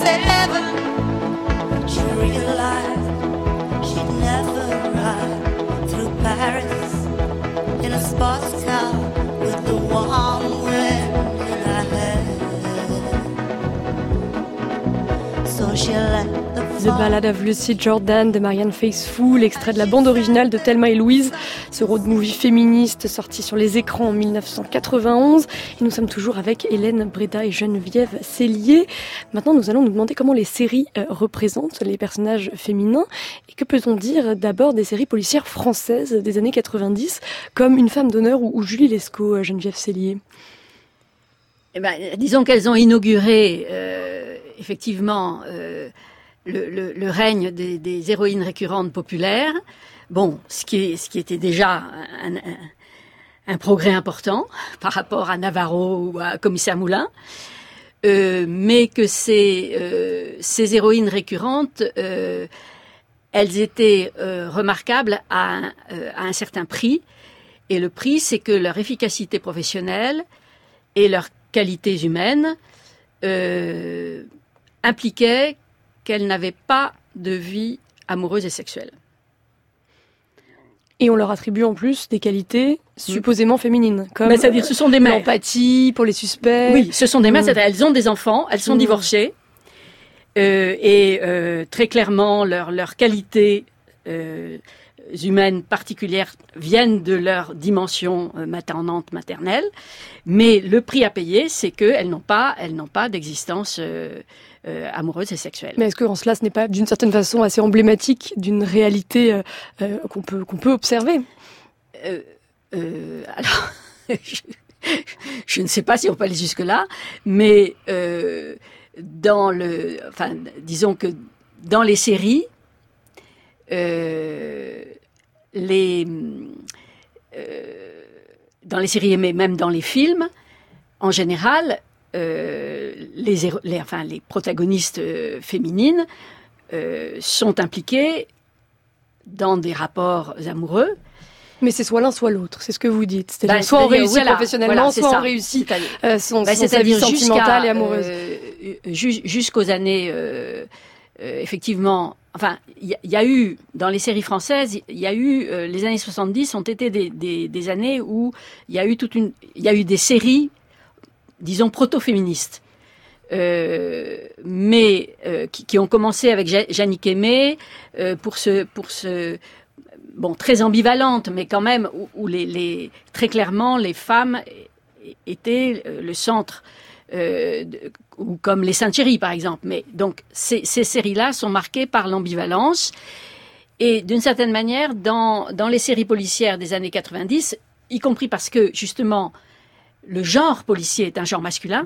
twenty-seven, she realized she'd never ride through Paris in a sports car with the warm wind in her hair. So she let the The Ballad of Lucy Jordan de Marianne Faithfull, extrait de la bande originale de Thelma et Louise, ce road movie féministe sorti sur les écrans en mille neuf cent quatre-vingt-onze. Et nous sommes toujours avec Hélène Breda et Geneviève Cellier. Maintenant, nous allons nous demander comment les séries euh, représentent les personnages féminins. Et que peut-on dire d'abord des séries policières françaises des années quatre-vingt-dix, comme Une femme d'honneur ou, ou Julie Lescaut, euh, Geneviève Cellier? Eh ben, disons qu'elles ont inauguré euh, effectivement euh, le, le, le règne des, des héroïnes récurrentes populaires. Bon, ce qui, est, ce qui était déjà un, un, un progrès important par rapport à Navarro ou à Commissaire Moulin, euh, mais que ces, euh, ces héroïnes récurrentes, euh, elles étaient euh, remarquables à un, euh, à un certain prix. Et le prix, c'est que leur efficacité professionnelle et leurs qualités humaines euh, impliquaient qu'elles n'avaient pas de vie amoureuse et sexuelle. Et on leur attribue en plus des qualités supposément féminines, comme ben, c'est-à-dire, ce sont des mères. L'empathie pour les suspects. Oui, ce sont des mères, Mmh. c'est-à-dire elles ont des enfants, elles sont mmh. divorcées, euh, et euh, très clairement, leurs leur qualités euh, humaines particulières viennent de leur dimension euh, maternante, maternelle, mais le prix à payer, c'est qu'elles n'ont pas, elles n'ont pas d'existence euh, euh, amoureuse et sexuelle. Mais est-ce que en cela, ce n'est pas d'une certaine façon assez emblématique d'une réalité euh, euh, qu'on peut qu'on peut observer? euh, euh, Alors, je, je ne sais pas si on peut aller jusque là, mais euh, dans le, enfin, disons que dans les séries. Euh, les, euh, dans les séries, mais même dans les films, en général, euh, les, les, enfin, les protagonistes euh, féminines euh, sont impliquées dans des rapports amoureux. Mais c'est soit l'un, soit l'autre, c'est ce que vous dites. C'est-à-dire, bah, soit on réussit voilà, professionnellement, voilà, soit ça. on réussit euh, son, bah, son sa vie sentimentale et amoureuse. Euh, jusqu'aux années... Euh, euh, effectivement... Enfin, il y, y a eu, dans les séries françaises, il y a eu, euh, les années soixante-dix ont été des, des, des années où il y a eu toute une, il y a eu des séries, disons, proto-féministes. Euh, mais euh, qui, qui ont commencé avec Jannick Aimé, euh, pour ce, pour ce, bon, très ambivalente, mais quand même, où, où les, les, très clairement, les femmes étaient euh, le centre. Euh, de, ou comme les Sainte-Chérie, par exemple. Mais donc, ces, ces séries-là sont marquées par l'ambivalence. Et d'une certaine manière, dans, dans les séries policières des années quatre-vingt-dix, y compris parce que, justement, le genre policier est un genre masculin,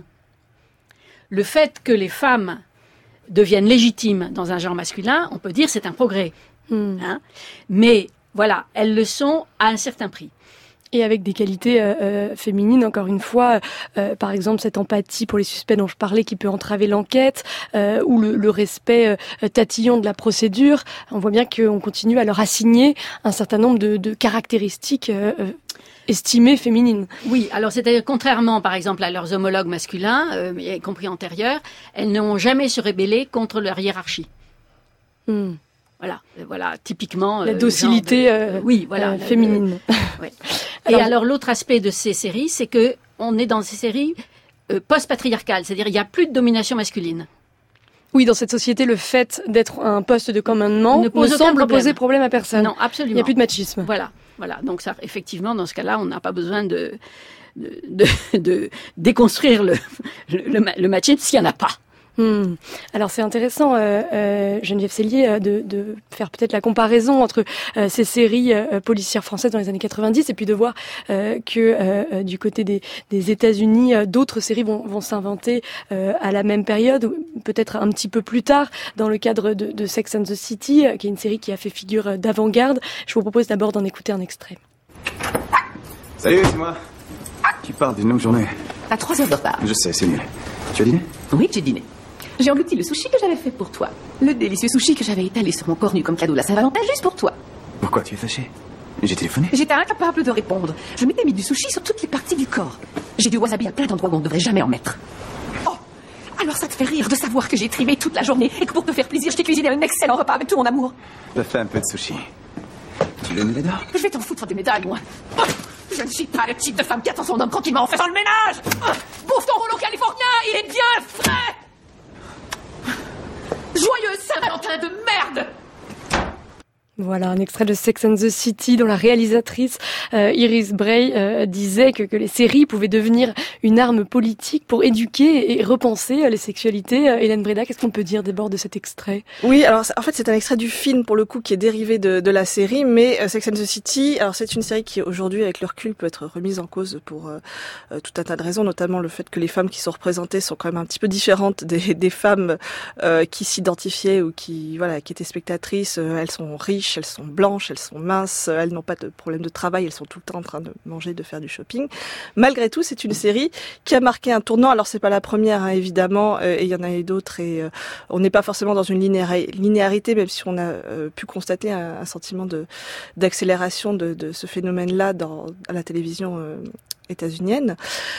le fait que les femmes deviennent légitimes dans un genre masculin, on peut dire c'est un progrès. Mmh. Hein, mais, voilà, elles le sont à un certain prix. Et avec des qualités euh, euh, féminines, encore une fois, euh, par exemple cette empathie pour les suspects dont je parlais qui peut entraver l'enquête, euh, ou le, le respect euh, tatillon de la procédure. On voit bien qu'on continue à leur assigner un certain nombre de, de caractéristiques euh, euh, estimées féminines. Oui, alors c'est-à-dire contrairement par exemple à leurs homologues masculins, euh, y compris antérieurs, elles n'ont jamais se rebellé contre leur hiérarchie. Hmm. Voilà, voilà, typiquement la docilité, de, euh, oui, voilà, euh, féminine. Ouais. Alors, et alors l'autre aspect de ces séries, c'est que on est dans ces séries euh, post-patriarcales, c'est-à-dire il n'y a plus de domination masculine. Oui, dans cette société, le fait d'être un poste de commandement ne, ne semble problème. poser problème à personne. Non, absolument. Il n'y a plus de machisme. Voilà, voilà. Donc ça, effectivement, dans ce cas-là, on n'a pas besoin de de, de, de déconstruire le le, le, le machisme, s'il n'y en a pas. Hmm. Alors c'est intéressant, euh, euh, Geneviève Cellier, euh, de, de faire peut-être la comparaison entre euh, ces séries euh, policières françaises dans les années quatre-vingt-dix et puis de voir euh, que euh, du côté des, des États-Unis, euh, d'autres séries vont, vont s'inventer euh, à la même période, peut-être un petit peu plus tard, dans le cadre de, de Sex and the City, euh, qui est une série qui a fait figure d'avant-garde. Je vous propose d'abord d'en écouter un extrait. Salut, c'est moi. Tu parles d'une longue journée. À trois heures de retard. Je sais, c'est nul. Tu as dîné? Oui, j'ai dîné. J'ai englouti le sushi que j'avais fait pour toi. Le délicieux sushi que j'avais étalé sur mon corps nu comme cadeau de la Saint-Valentin juste pour toi. Pourquoi tu es fâché? J'ai téléphoné. J'étais incapable de répondre. Je m'étais mis du sushi sur toutes les parties du corps. J'ai du wasabi à plein d'endroits où on ne devrait jamais en mettre. Oh, Alors ça te fait rire de savoir que j'ai trimé toute la journée et que pour te faire plaisir, je t'ai cuisiné un excellent repas avec tout mon amour. Je fais un peu de sushi. Tu veux une médaille? Je vais t'en foutre des médailles, moi. Je ne suis pas le type de femme qui attend son homme tranquillement en faisant le ménage. Bouffe ton rouleau californien, il est bien frais. Joyeux Saint-Valentin de merde. Voilà, un extrait de Sex and the City dont la réalisatrice euh, Iris Bray euh, disait que, que les séries pouvaient devenir une arme politique pour éduquer et repenser euh, les sexualités. Euh, Hélène Breda, qu'est-ce qu'on peut dire d'abord de cet extrait? Oui, alors en fait c'est un extrait du film pour le coup qui est dérivé de, de la série, mais euh, Sex and the City, alors c'est une série qui aujourd'hui avec le recul peut être remise en cause pour euh, euh, tout un tas de raisons, notamment le fait que les femmes qui sont représentées sont quand même un petit peu différentes des, des femmes euh, qui s'identifiaient ou qui voilà qui étaient spectatrices. Euh, elles sont riches, elles sont blanches, elles sont minces, elles n'ont pas de problème de travail, elles sont tout le temps en train de manger, de faire du shopping. Malgré tout, c'est une série qui a marqué un tournant. Alors c'est pas la première, hein, évidemment, euh, et il y en a eu d'autres. Et euh, on n'est pas forcément dans une linéari- linéarité, même si on a euh, pu constater un, un sentiment de d'accélération de, de ce phénomène-là dans à la télévision euh, états-unienne.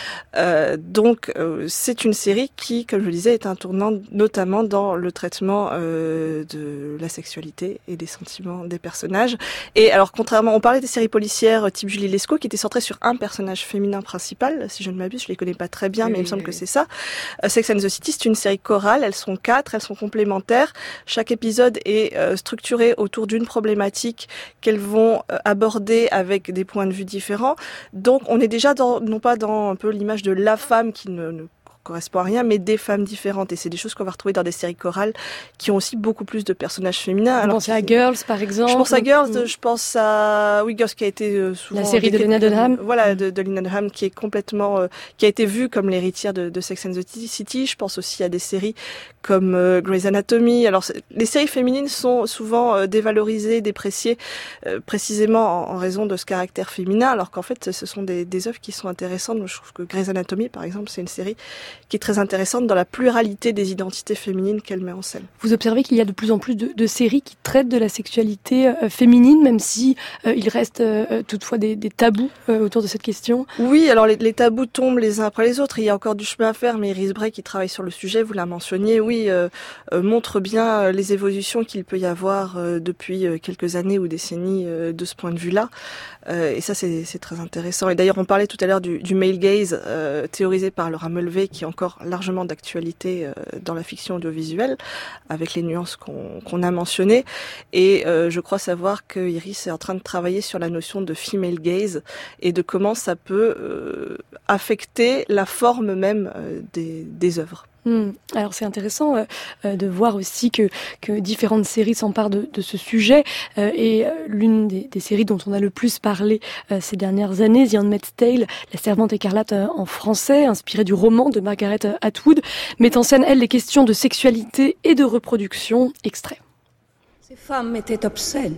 Euh, donc euh, c'est une série qui, comme je le disais, est un tournant notamment dans le traitement euh, de la sexualité et des sentiments des personnages. Et alors contrairement, on parlait des séries policières type Julie Lescaut qui étaient centrées sur un personnage féminin principal, si je ne m'abuse, je les connais pas très bien, oui, mais il me semble oui. que c'est ça. Euh, Sex and the City, c'est une série chorale, elles sont quatre, elles sont complémentaires. Chaque épisode est euh, structuré autour d'une problématique qu'elles vont euh, aborder avec des points de vue différents. Donc on est déjà dans, non pas dans un peu l'image de la femme qui ne, ne correspond à rien, mais des femmes différentes. Et c'est des choses qu'on va retrouver dans des séries chorales qui ont aussi beaucoup plus de personnages féminins. Je pense à Girls, par exemple. Je pense à Girls, mmh. je pense à oui, Girls qui a été souvent... La série de Lena Dunham. Voilà, de, de Lena Dunham qui est complètement... Euh, qui a été vue comme l'héritière de, de Sex and the City. Je pense aussi à des séries comme euh, Grey's Anatomy. Alors, les séries féminines sont souvent euh, dévalorisées, dépréciées, euh, précisément en, en raison de ce caractère féminin, alors qu'en fait, ce sont des, des œuvres qui sont intéressantes. Je trouve que Grey's Anatomy, par exemple, c'est une série qui est très intéressante dans la pluralité des identités féminines qu'elle met en scène. Vous observez qu'il y a de plus en plus de, de séries qui traitent de la sexualité euh, féminine, même si euh, il reste euh, toutefois des, des tabous euh, autour de cette question. Oui, alors les, les tabous tombent les uns après les autres. Il y a encore du chemin à faire, mais Iris Bray qui travaille sur le sujet, vous la mentionniez, oui, euh, euh, montre bien euh, les évolutions qu'il peut y avoir euh, depuis euh, quelques années ou décennies euh, de ce point de vue-là. Euh, et ça, c'est, c'est très intéressant. Et d'ailleurs, on parlait tout à l'heure du, du male gaze euh, théorisé par Laura Mulvey, qui est encore largement d'actualité euh, dans la fiction audiovisuelle, avec les nuances qu'on, qu'on a mentionnées. Et euh, je crois savoir que Iris est en train de travailler sur la notion de female gaze et de comment ça peut euh, affecter la forme même euh, des, des œuvres. Mmh. Alors c'est intéressant euh, de voir aussi que, que différentes séries s'emparent de, de ce sujet euh, et euh, l'une des, des séries dont on a le plus parlé euh, ces dernières années, The Handmaid's Tale, La Servante écarlate euh, en français, inspirée du roman de Margaret Atwood, met en scène elle les questions de sexualité et de reproduction. Extrait. Ces femmes étaient obscènes,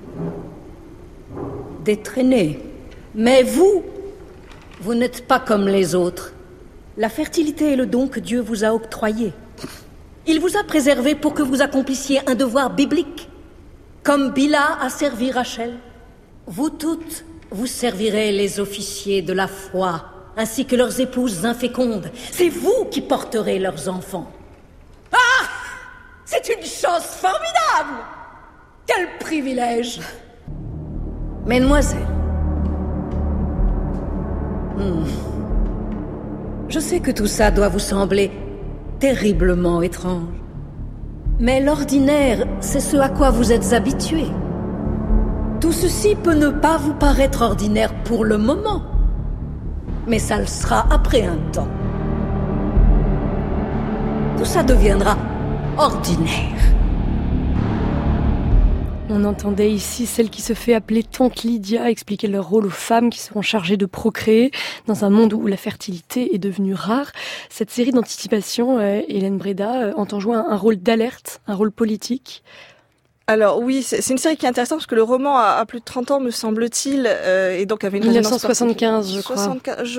détraînées, mais vous, vous n'êtes pas comme les autres. La fertilité est le don que Dieu vous a octroyé. Il vous a préservé pour que vous accomplissiez un devoir biblique, comme Bila a servi Rachel. Vous toutes, vous servirez les officiers de la foi, ainsi que leurs épouses infécondes. C'est vous qui porterez leurs enfants. Ah! C'est une chose formidable! Quel privilège! Mesdemoiselles, hmm. je sais que tout ça doit vous sembler terriblement étrange. Mais l'ordinaire, c'est ce à quoi vous êtes habitués. Tout ceci peut ne pas vous paraître ordinaire pour le moment, mais ça le sera après un temps. Tout ça deviendra ordinaire. On entendait ici celle qui se fait appeler Tante Lydia expliquer leur rôle aux femmes qui seront chargées de procréer dans un monde où la fertilité est devenue rare. Cette série d'anticipation, euh, Hélène Breda, euh, entend jouer un, un rôle d'alerte, un rôle politique. Alors oui, c'est, c'est une série qui est intéressante parce que le roman a, a plus de trente ans, me semble-t-il, euh, et donc avait une dix-neuf cent soixante-quinze, je crois. soixante-quinze, j'aurais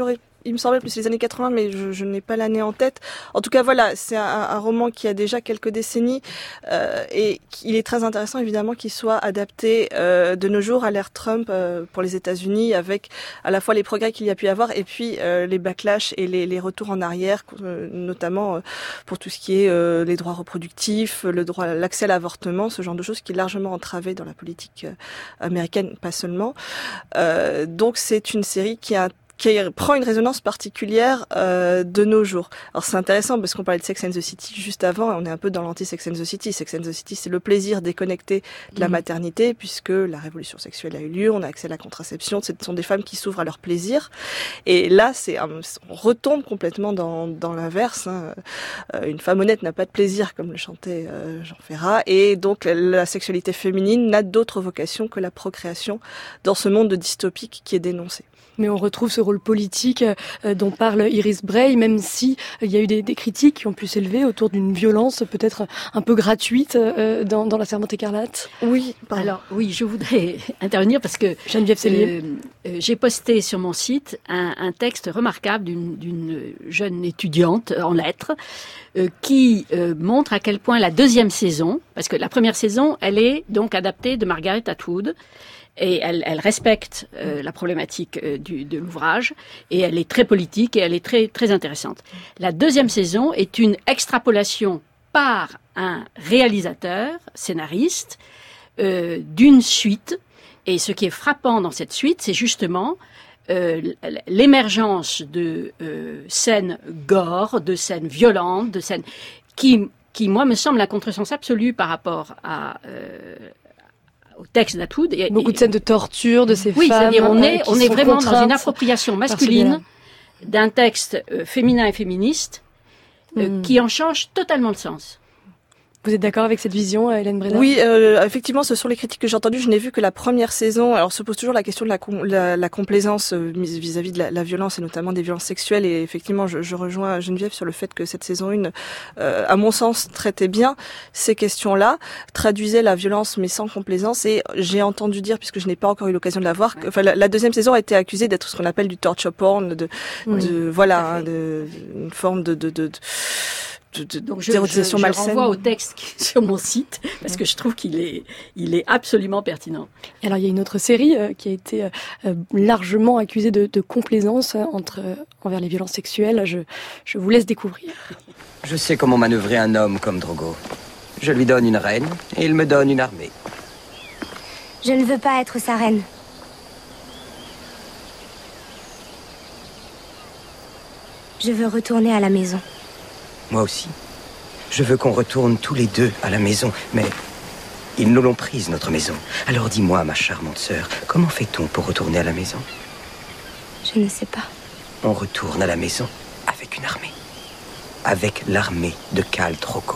il me semblait plus les années quatre-vingts, mais je, je n'ai pas l'année en tête. En tout cas, voilà, c'est un, un roman qui a déjà quelques décennies euh, et il est très intéressant évidemment qu'il soit adapté euh, de nos jours à l'ère Trump euh, pour les États-Unis, avec à la fois les progrès qu'il y a pu y avoir et puis euh, les backlash et les, les retours en arrière, euh, notamment euh, pour tout ce qui est euh, les droits reproductifs, le droit, l'accès à l'avortement, ce genre de choses qui est largement entravé dans la politique euh, américaine, pas seulement. Euh, donc c'est une série qui a qui prend une résonance particulière euh, de nos jours. Alors c'est intéressant parce qu'on parlait de Sex and the City juste avant, et on est un peu dans l'anti-Sex and the City. Sex and the City, c'est le plaisir déconnecté de la mmh. maternité, puisque la révolution sexuelle a eu lieu, on a accès à la contraception, ce sont des femmes qui s'ouvrent à leur plaisir. Et là, c'est on retombe complètement dans, dans l'inverse. Hein. Une femme honnête n'a pas de plaisir, comme le chantait euh, Jean Ferrat, et donc la sexualité féminine n'a d'autre vocation que la procréation dans ce monde de dystopique qui est dénoncé. Mais on retrouve ce rôle politique euh, dont parle Iris Bray, même si euh, il y a eu des, des critiques qui ont pu s'élever autour d'une violence peut-être un peu gratuite euh, dans, dans La Servante écarlate. Oui, pardon. Alors oui, je voudrais intervenir parce que Geneviève Cellier. Euh, euh, j'ai posté sur mon site un, un texte remarquable d'une, d'une jeune étudiante en lettres euh, qui euh, montre à quel point la deuxième saison, parce que la première saison, elle est donc adaptée de Margaret Atwood. Et elle, elle respecte euh, la problématique euh, du, de l'ouvrage, et elle est très politique et elle est très très intéressante. La deuxième saison est une extrapolation par un réalisateur, scénariste, euh, d'une suite. Et ce qui est frappant dans cette suite, c'est justement euh, l'émergence de euh, scènes gore, de scènes violentes, de scènes qui, qui moi, me semble un contresens absolu par rapport à euh, au texte d'Atwood. Et, Beaucoup de scènes de torture de ces oui, femmes. Oui, c'est-à-dire on est, euh, on est vraiment dans une appropriation masculine d'un texte euh, féminin et féministe euh, mm. qui en change totalement le sens. Vous êtes d'accord avec cette vision, Hélène Breda ? Oui, euh, effectivement, ce sont les critiques que j'ai entendues. Je n'ai vu que la première saison. Alors, se pose toujours la question de la, com- la, la complaisance euh, vis-à-vis de la, la violence, et notamment des violences sexuelles. Et effectivement, je, je rejoins Geneviève sur le fait que cette saison un, euh, à mon sens, traitait bien ces questions-là, traduisait la violence, mais sans complaisance. Et j'ai entendu dire, puisque je n'ai pas encore eu l'occasion de la voir, que, enfin, la, la deuxième saison a été accusée d'être ce qu'on appelle du torture porn, de, oui, de voilà, hein, de, une forme de, de, de, de De, de, Donc je, je, je renvoie au texte qui est sur mon site parce que je trouve qu'il est, il est absolument pertinent. Et alors il y a une autre série euh, qui a été euh, largement accusée de, de complaisance entre, euh, envers les violences sexuelles. Je, je vous laisse découvrir. Je sais comment manœuvrer un homme comme Drogo. Je lui donne une reine et il me donne une armée. Je ne veux pas être sa reine. Je veux retourner à la maison. Moi aussi. Je veux qu'on retourne tous les deux à la maison, mais ils nous l'ont prise, notre maison. Alors dis-moi, ma charmante sœur, comment fait-on pour retourner à la maison ? Je ne sais pas. On retourne à la maison avec une armée. Avec l'armée de Khal Drogo.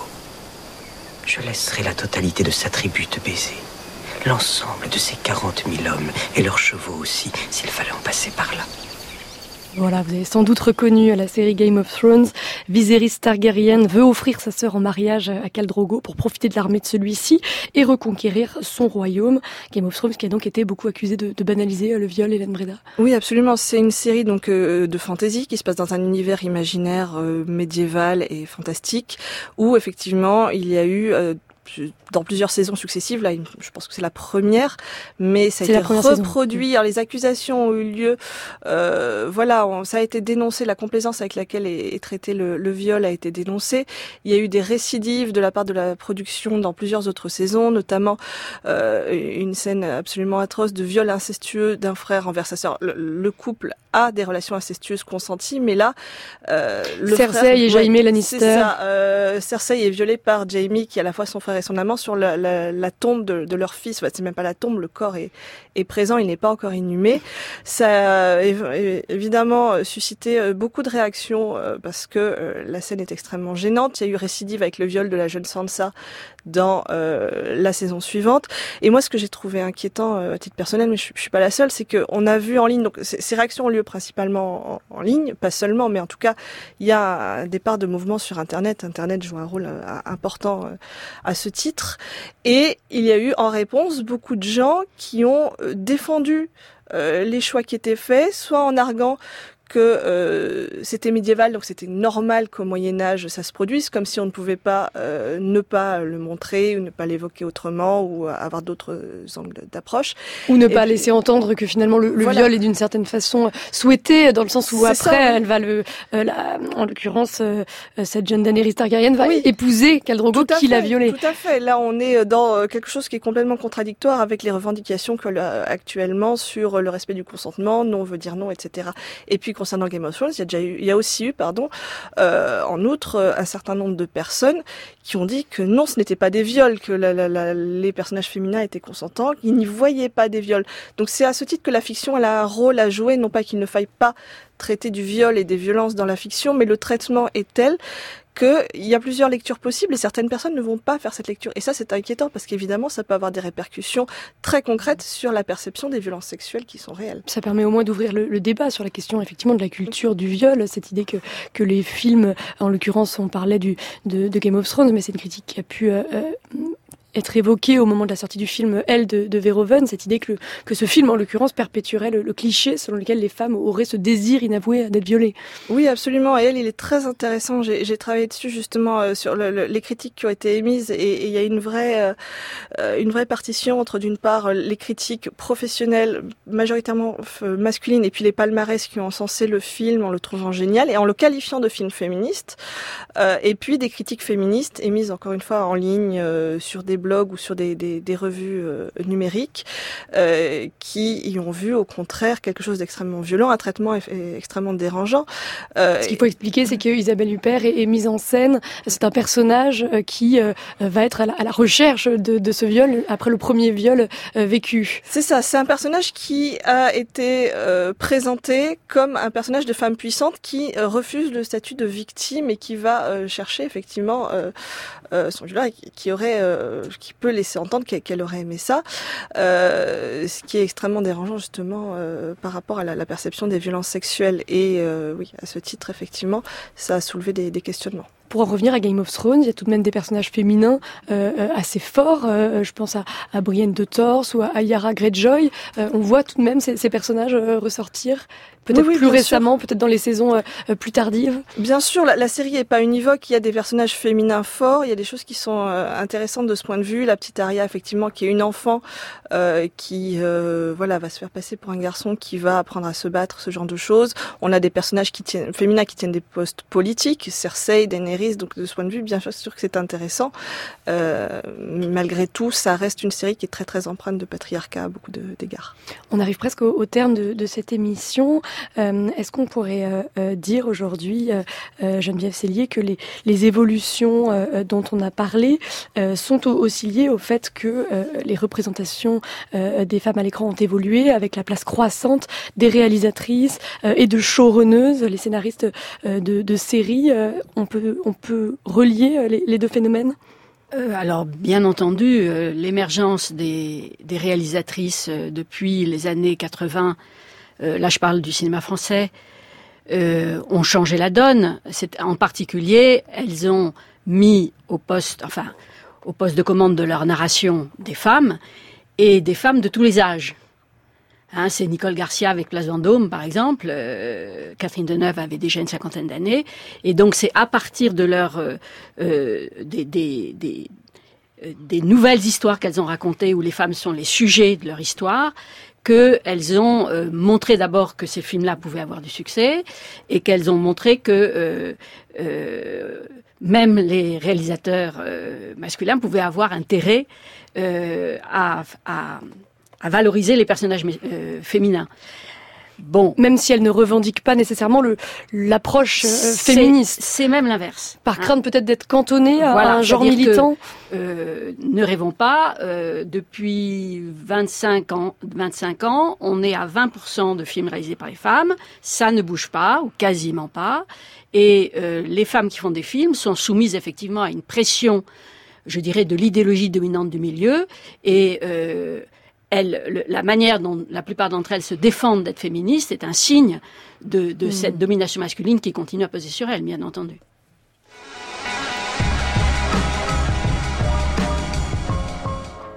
Je laisserai la totalité de sa tribu te baiser. L'ensemble de ses quarante mille hommes et leurs chevaux aussi, s'il fallait en passer par là. Voilà, vous avez sans doute reconnu la série Game of Thrones. Viserys Targaryen veut offrir sa sœur en mariage à Khal Drogo pour profiter de l'armée de celui-ci et reconquérir son royaume. Game of Thrones qui a donc été beaucoup accusé de, de banaliser le viol, Hélène Breda. Oui, absolument. C'est une série donc euh, de fantasy qui se passe dans un univers imaginaire euh, médiéval et fantastique où effectivement il y a eu euh, dans plusieurs saisons successives, là, je pense que c'est la première, mais ça a c'est été reproduit. Saison. Alors, les accusations ont eu lieu. Euh, voilà, on, ça a été dénoncé. La complaisance avec laquelle est, est traité le, le viol a été dénoncée. Il y a eu des récidives de la part de la production dans plusieurs autres saisons, notamment euh, une scène absolument atroce de viol incestueux d'un frère envers sa sœur. Le, le couple a des relations incestueuses consenties, mais là, euh, le Cersei frère, et Jaime ouais, Lannister. C'est ça. Euh, Cersei est violée par Jaime, qui est à la fois son frère et son amant, sur la, la, la tombe de, de leur fils. Enfin, c'est même pas la tombe, le corps est, est présent, il n'est pas encore inhumé. Ça a évidemment suscité beaucoup de réactions parce que la scène est extrêmement gênante. Il y a eu récidive avec le viol de la jeune Sansa dans euh, la saison suivante. Et moi, ce que j'ai trouvé inquiétant euh, à titre personnel, mais je, je suis pas la seule, c'est que on a vu en ligne, donc ces réactions ont lieu principalement en, en ligne, pas seulement, mais en tout cas, il y a un départ de mouvement sur Internet. Internet joue un rôle euh, important euh, à ce titre. Et il y a eu en réponse beaucoup de gens qui ont euh, défendu euh, les choix qui étaient faits, soit en arguant que euh, c'était médiéval, donc c'était normal qu'au Moyen-Âge ça se produise, comme si on ne pouvait pas euh, ne pas le montrer ou ne pas l'évoquer autrement ou avoir d'autres angles d'approche. Ou ne Et pas puis, laisser entendre que finalement le, le voilà. viol est d'une certaine façon souhaité, dans le sens où C'est après ça, oui. elle va le, euh, la, en l'occurrence euh, cette jeune Daenerys Targaryen va Oui. épouser Khal Drogo qui l'a violée. Tout à fait. Là, on est dans quelque chose qui est complètement contradictoire avec les revendications que l'on a actuellement sur le respect du consentement, non veut dire non, et cetera. Et puis concernant Game of Thrones, il y a déjà eu, il y a aussi eu, pardon, euh, en outre, un certain nombre de personnes qui ont dit que non, ce n'était pas des viols, que la, la, la, les personnages féminins étaient consentants, qu'ils n'y voyaient pas des viols. Donc c'est à ce titre que la fiction elle a un rôle à jouer, non pas qu'il ne faille pas traiter du viol et des violences dans la fiction, mais le traitement est tel qu'il y a plusieurs lectures possibles et certaines personnes ne vont pas faire cette lecture. Et ça, c'est inquiétant parce qu'évidemment, ça peut avoir des répercussions très concrètes sur la perception des violences sexuelles qui sont réelles. Ça permet au moins d'ouvrir le, le débat sur la question effectivement de la culture du viol, cette idée que, que les films, en l'occurrence, on parlait du, de, de Game of Thrones, mais c'est une critique qui a pu... Euh, euh, être évoqué au moment de la sortie du film Elle de, de Verhoeven, cette idée que, que ce film, en l'occurrence, perpétuerait le, le cliché selon lequel les femmes auraient ce désir inavoué d'être violées. Oui, absolument. Et Elle, il est très intéressant. J'ai, j'ai travaillé dessus justement euh, sur le, le, les critiques qui ont été émises et il y a une vraie, euh, une vraie partition entre d'une part les critiques professionnelles majoritairement euh, masculines et puis les palmarès qui ont encensé le film en le trouvant génial et en le qualifiant de film féministe, euh, et puis des critiques féministes émises encore une fois en ligne euh, sur des blogs ou sur des, des, des revues euh, numériques euh, qui y ont vu au contraire quelque chose d'extrêmement violent, un traitement eff- extrêmement dérangeant. Euh, Ce qu'il faut expliquer, c'est que Isabelle Huppert est, est mise en scène. C'est un personnage euh, qui euh, va être à la, à la recherche de, de ce viol après le premier viol euh, vécu. C'est ça, c'est un personnage qui a été euh, présenté comme un personnage de femme puissante qui euh, refuse le statut de victime et qui va euh, chercher effectivement euh, euh, son violeur et qui, qui aurait euh, qui peut laisser entendre qu'elle, qu'elle aurait aimé ça, euh, ce qui est extrêmement dérangeant justement euh, par rapport à la, la perception des violences sexuelles. Et euh, oui, à ce titre, effectivement, ça a soulevé des, des questionnements. Pour en revenir à Game of Thrones, il y a tout de même des personnages féminins euh, assez forts. Euh, je pense à, à Brienne de Tarth ou à Yara Greyjoy. Euh, on voit tout de même ces, ces personnages euh, ressortir. Peut-être oui, oui, plus récemment, sûr. Peut-être dans les saisons euh, plus tardives. Bien sûr, la, la série est pas univoque. Il y a des personnages féminins forts. Il y a des choses qui sont euh, intéressantes de ce point de vue. La petite Arya, effectivement, qui est une enfant, euh, qui euh, voilà va se faire passer pour un garçon, qui va apprendre à se battre, ce genre de choses. On a des personnages qui tiennent, féminins qui tiennent des postes politiques. Cersei, Daenerys. Donc de ce point de vue, bien sûr que c'est intéressant. Euh, malgré tout, ça reste une série qui est très très empreinte de patriarcat à beaucoup de, d'égards. On arrive presque au, au terme de, de cette émission. Euh, est-ce qu'on pourrait euh, euh, dire aujourd'hui, euh, Geneviève Cellier, que les, les évolutions euh, dont on a parlé euh, sont aussi liées au fait que euh, les représentations euh, des femmes à l'écran ont évolué avec la place croissante des réalisatrices euh, et de showrunneuses, les scénaristes euh, de, de séries. Euh, on peut, on peut relier les, les deux phénomènes ? Euh, alors, bien entendu, euh, l'émergence des, des réalisatrices euh, depuis les années quatre-vingts, euh, là je parle du cinéma français, euh, ont changé la donne. C'est, en particulier, elles ont mis au poste, enfin, au poste de commande de leur narration des femmes, et des femmes de tous les âges. Hein, c'est Nicole Garcia avec Place Vendôme, par exemple. Euh, Catherine Deneuve avait déjà une cinquantaine d'années. Et donc, c'est à partir de leur, euh, euh, des, des, des, euh, des nouvelles histoires qu'elles ont racontées, où les femmes sont les sujets de leur histoire, qu'elles ont euh, montré d'abord que ces films-là pouvaient avoir du succès, et qu'elles ont montré que euh, euh, même les réalisateurs euh, masculins pouvaient avoir intérêt euh, à... à à valoriser les personnages euh, féminins. Bon, même si elle ne revendique pas nécessairement le l'approche euh, féministe. C'est même l'inverse. Par hein. crainte peut-être d'être cantonnée à voilà, un genre militant. Que, euh, ne rêvons pas. Euh, depuis vingt-cinq ans, vingt-cinq ans, on est à vingt pour cent de films réalisés par les femmes. Ça ne bouge pas, ou quasiment pas. Et euh, les femmes qui font des films sont soumises effectivement à une pression, je dirais, de l'idéologie dominante du milieu. Et euh, Elle, le, la manière dont la plupart d'entre elles se défendent d'être féministes est un signe de, de mmh. cette domination masculine qui continue à peser sur elles, bien entendu. Et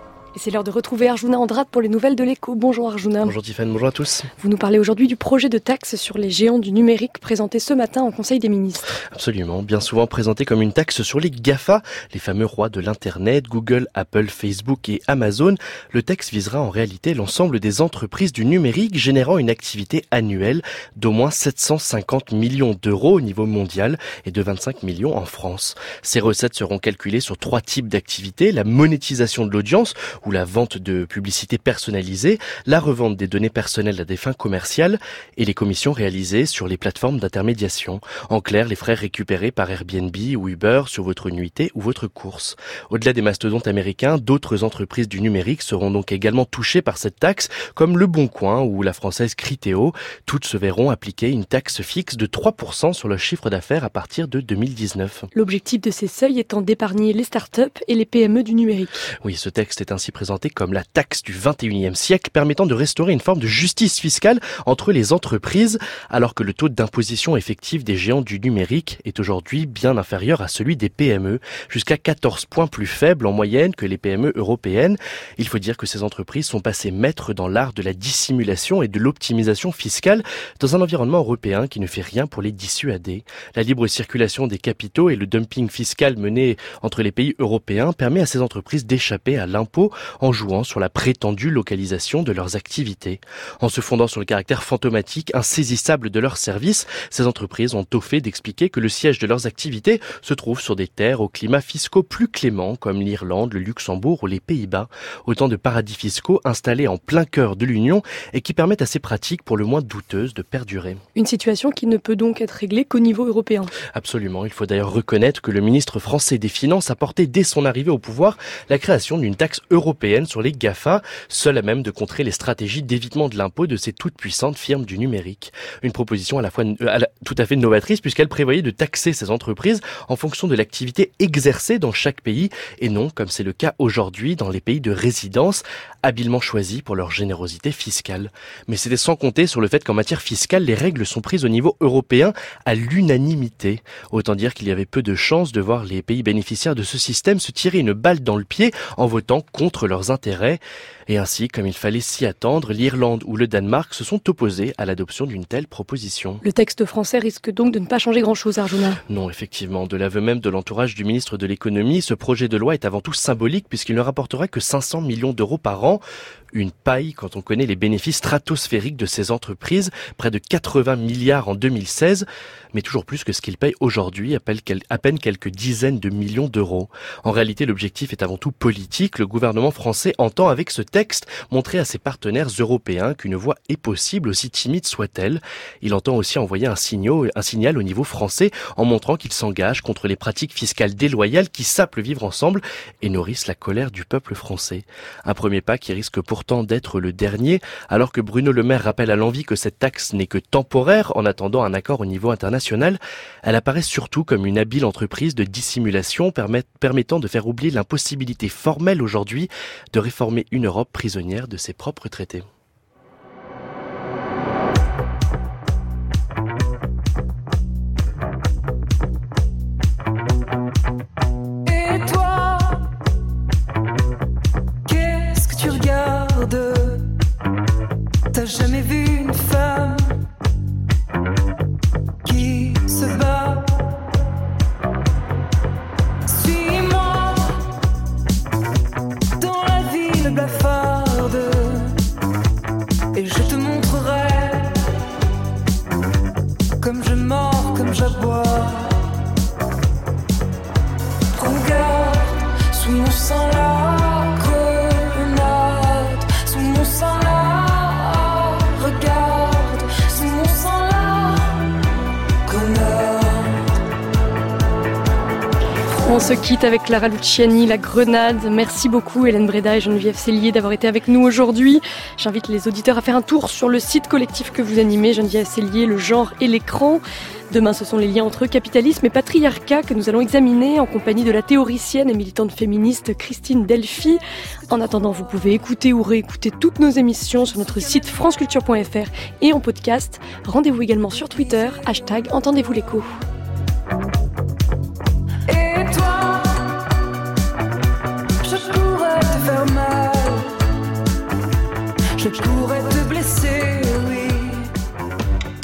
c'est l'heure de retrouver Arjuna Andrade pour les nouvelles de l'écho. Bonjour Arjuna. Bonjour Tiffany, bonjour à tous. Vous nous parlez aujourd'hui du projet de taxe sur les géants du numérique présenté ce matin en Conseil des ministres. Absolument, bien souvent présenté comme une taxe sur les GAFA, les fameux rois de l'Internet, Google, Apple, Facebook et Amazon. Le texte visera en réalité l'ensemble des entreprises du numérique générant une activité annuelle d'au moins sept cent cinquante millions d'euros au niveau mondial et de vingt-cinq millions en France. Ces recettes seront calculées sur trois types d'activités, la monétisation de l'audience ou la vente de publicité personnalisée, la revente des données personnelles à des fins commerciales et les commissions réalisées sur les plateformes d'intermédiation. En clair, les frais récupérés par Airbnb ou Uber sur votre nuitée ou votre course. Au-delà des mastodontes américains, d'autres entreprises du numérique seront donc également touchées par cette taxe, comme Le Bon Coin ou la française Criteo. Toutes se verront appliquer une taxe fixe de trois pour cent sur le chiffre d'affaires à partir de deux mille dix-neuf. L'objectif de ces seuils étant d'épargner les startups et les P M E du numérique. Oui, ce texte est ainsi présenté comme la taxe du vingt et unième siècle, permettant de restaurer une forme de justice fiscale entre les entreprises, alors que le taux d'imposition effectif des géants du numérique est aujourd'hui bien inférieur à celui des P M E, jusqu'à quatorze points plus faible en moyenne que les P M E européennes. Il faut dire que ces entreprises sont passées maîtres dans l'art de la dissimulation et de l'optimisation fiscale dans un environnement européen qui ne fait rien pour les dissuader. La libre circulation des capitaux et le dumping fiscal mené entre les pays européens permet à ces entreprises d'échapper à l'impôt en jouant sur la prétendue localisation de leurs activités. En se fondant sur le caractère fantomatique, insaisissable de leurs services, ces entreprises ont au fait d'expliquer que le siège de leurs activités se trouve sur des terres aux climats fiscaux plus cléments comme l'Irlande, le Luxembourg ou les Pays-Bas. Autant de paradis fiscaux installés en plein cœur de l'Union et qui permettent à ces pratiques pour le moins douteuses de perdurer. Une situation qui ne peut donc être réglée qu'au niveau européen. Absolument. Il faut d'ailleurs reconnaître que le ministre français des Finances a porté dès son arrivée au pouvoir la création d'une taxe européenne sur les GAFA, seule à même de contrer les stratégies d'évitement de l'impôt de ces toutes puissantes firmes du numérique. Une proposition à la fois à la, tout à fait novatrice puisqu'elle prévoyait de taxer ces entreprises en fonction de l'activité exercée dans chaque pays et non, comme c'est le cas aujourd'hui, dans les pays de résidence, habilement choisis pour leur générosité fiscale. Mais c'était sans compter sur le fait qu'en matière fiscale, les règles sont prises au niveau européen à l'unanimité. Autant dire qu'il y avait peu de chances de voir les pays bénéficiaires de ce système se tirer une balle dans le pied en votant contre leurs intérêts. Et ainsi, comme il fallait s'y attendre, l'Irlande ou le Danemark se sont opposés à l'adoption d'une telle proposition. Le texte français risque donc de ne pas changer grand-chose, Arjuna. Non, effectivement. De l'aveu même de l'entourage du ministre de l'économie, ce projet de loi est avant tout symbolique puisqu'il ne rapportera que cinq cents millions d'euros par an. Une paille quand on connaît les bénéfices stratosphériques de ces entreprises, près de quatre-vingts milliards en deux mille seize, mais toujours plus que ce qu'ils payent aujourd'hui, à peine quelques dizaines de millions d'euros. En réalité, l'objectif est avant tout politique. Le gouvernement français entend avec ce texte montrer à ses partenaires européens qu'une voie est possible, aussi timide soit-elle. Il entend aussi envoyer un signal, un signal au niveau français en montrant qu'il s'engage contre les pratiques fiscales déloyales qui sapent le vivre ensemble et nourrissent la colère du peuple français. Un premier pas qui risque pourtant d'être le dernier, alors que Bruno Le Maire rappelle à l'envi que cette taxe n'est que temporaire en attendant un accord au niveau international. Elle apparaît surtout comme une habile entreprise de dissimulation permet, permettant de faire oublier l'impossibilité formelle aujourd'hui de réformer une Europe prisonnière de ses propres traités. T'as jamais vu une femme qui se bat? Suis-moi dans la ville blafarde et je te montrerai comme je mords, comme j'aboie. Prends garde, sous mon sang la grenade, sous mon sang la On se quitte avec Clara Luciani, La Grenade. Merci beaucoup Hélène Breda et Geneviève Sellier d'avoir été avec nous aujourd'hui. J'invite les auditeurs à faire un tour sur le site collectif que vous animez, Geneviève Sellier, Le Genre et l'Écran. Demain, ce sont les liens entre capitalisme et patriarcat que nous allons examiner en compagnie de la théoricienne et militante féministe Christine Delphi. En attendant, vous pouvez écouter ou réécouter toutes nos émissions sur notre site franceculture point f r et en podcast. Rendez-vous également sur Twitter, hashtag Entendez-vous l'écho.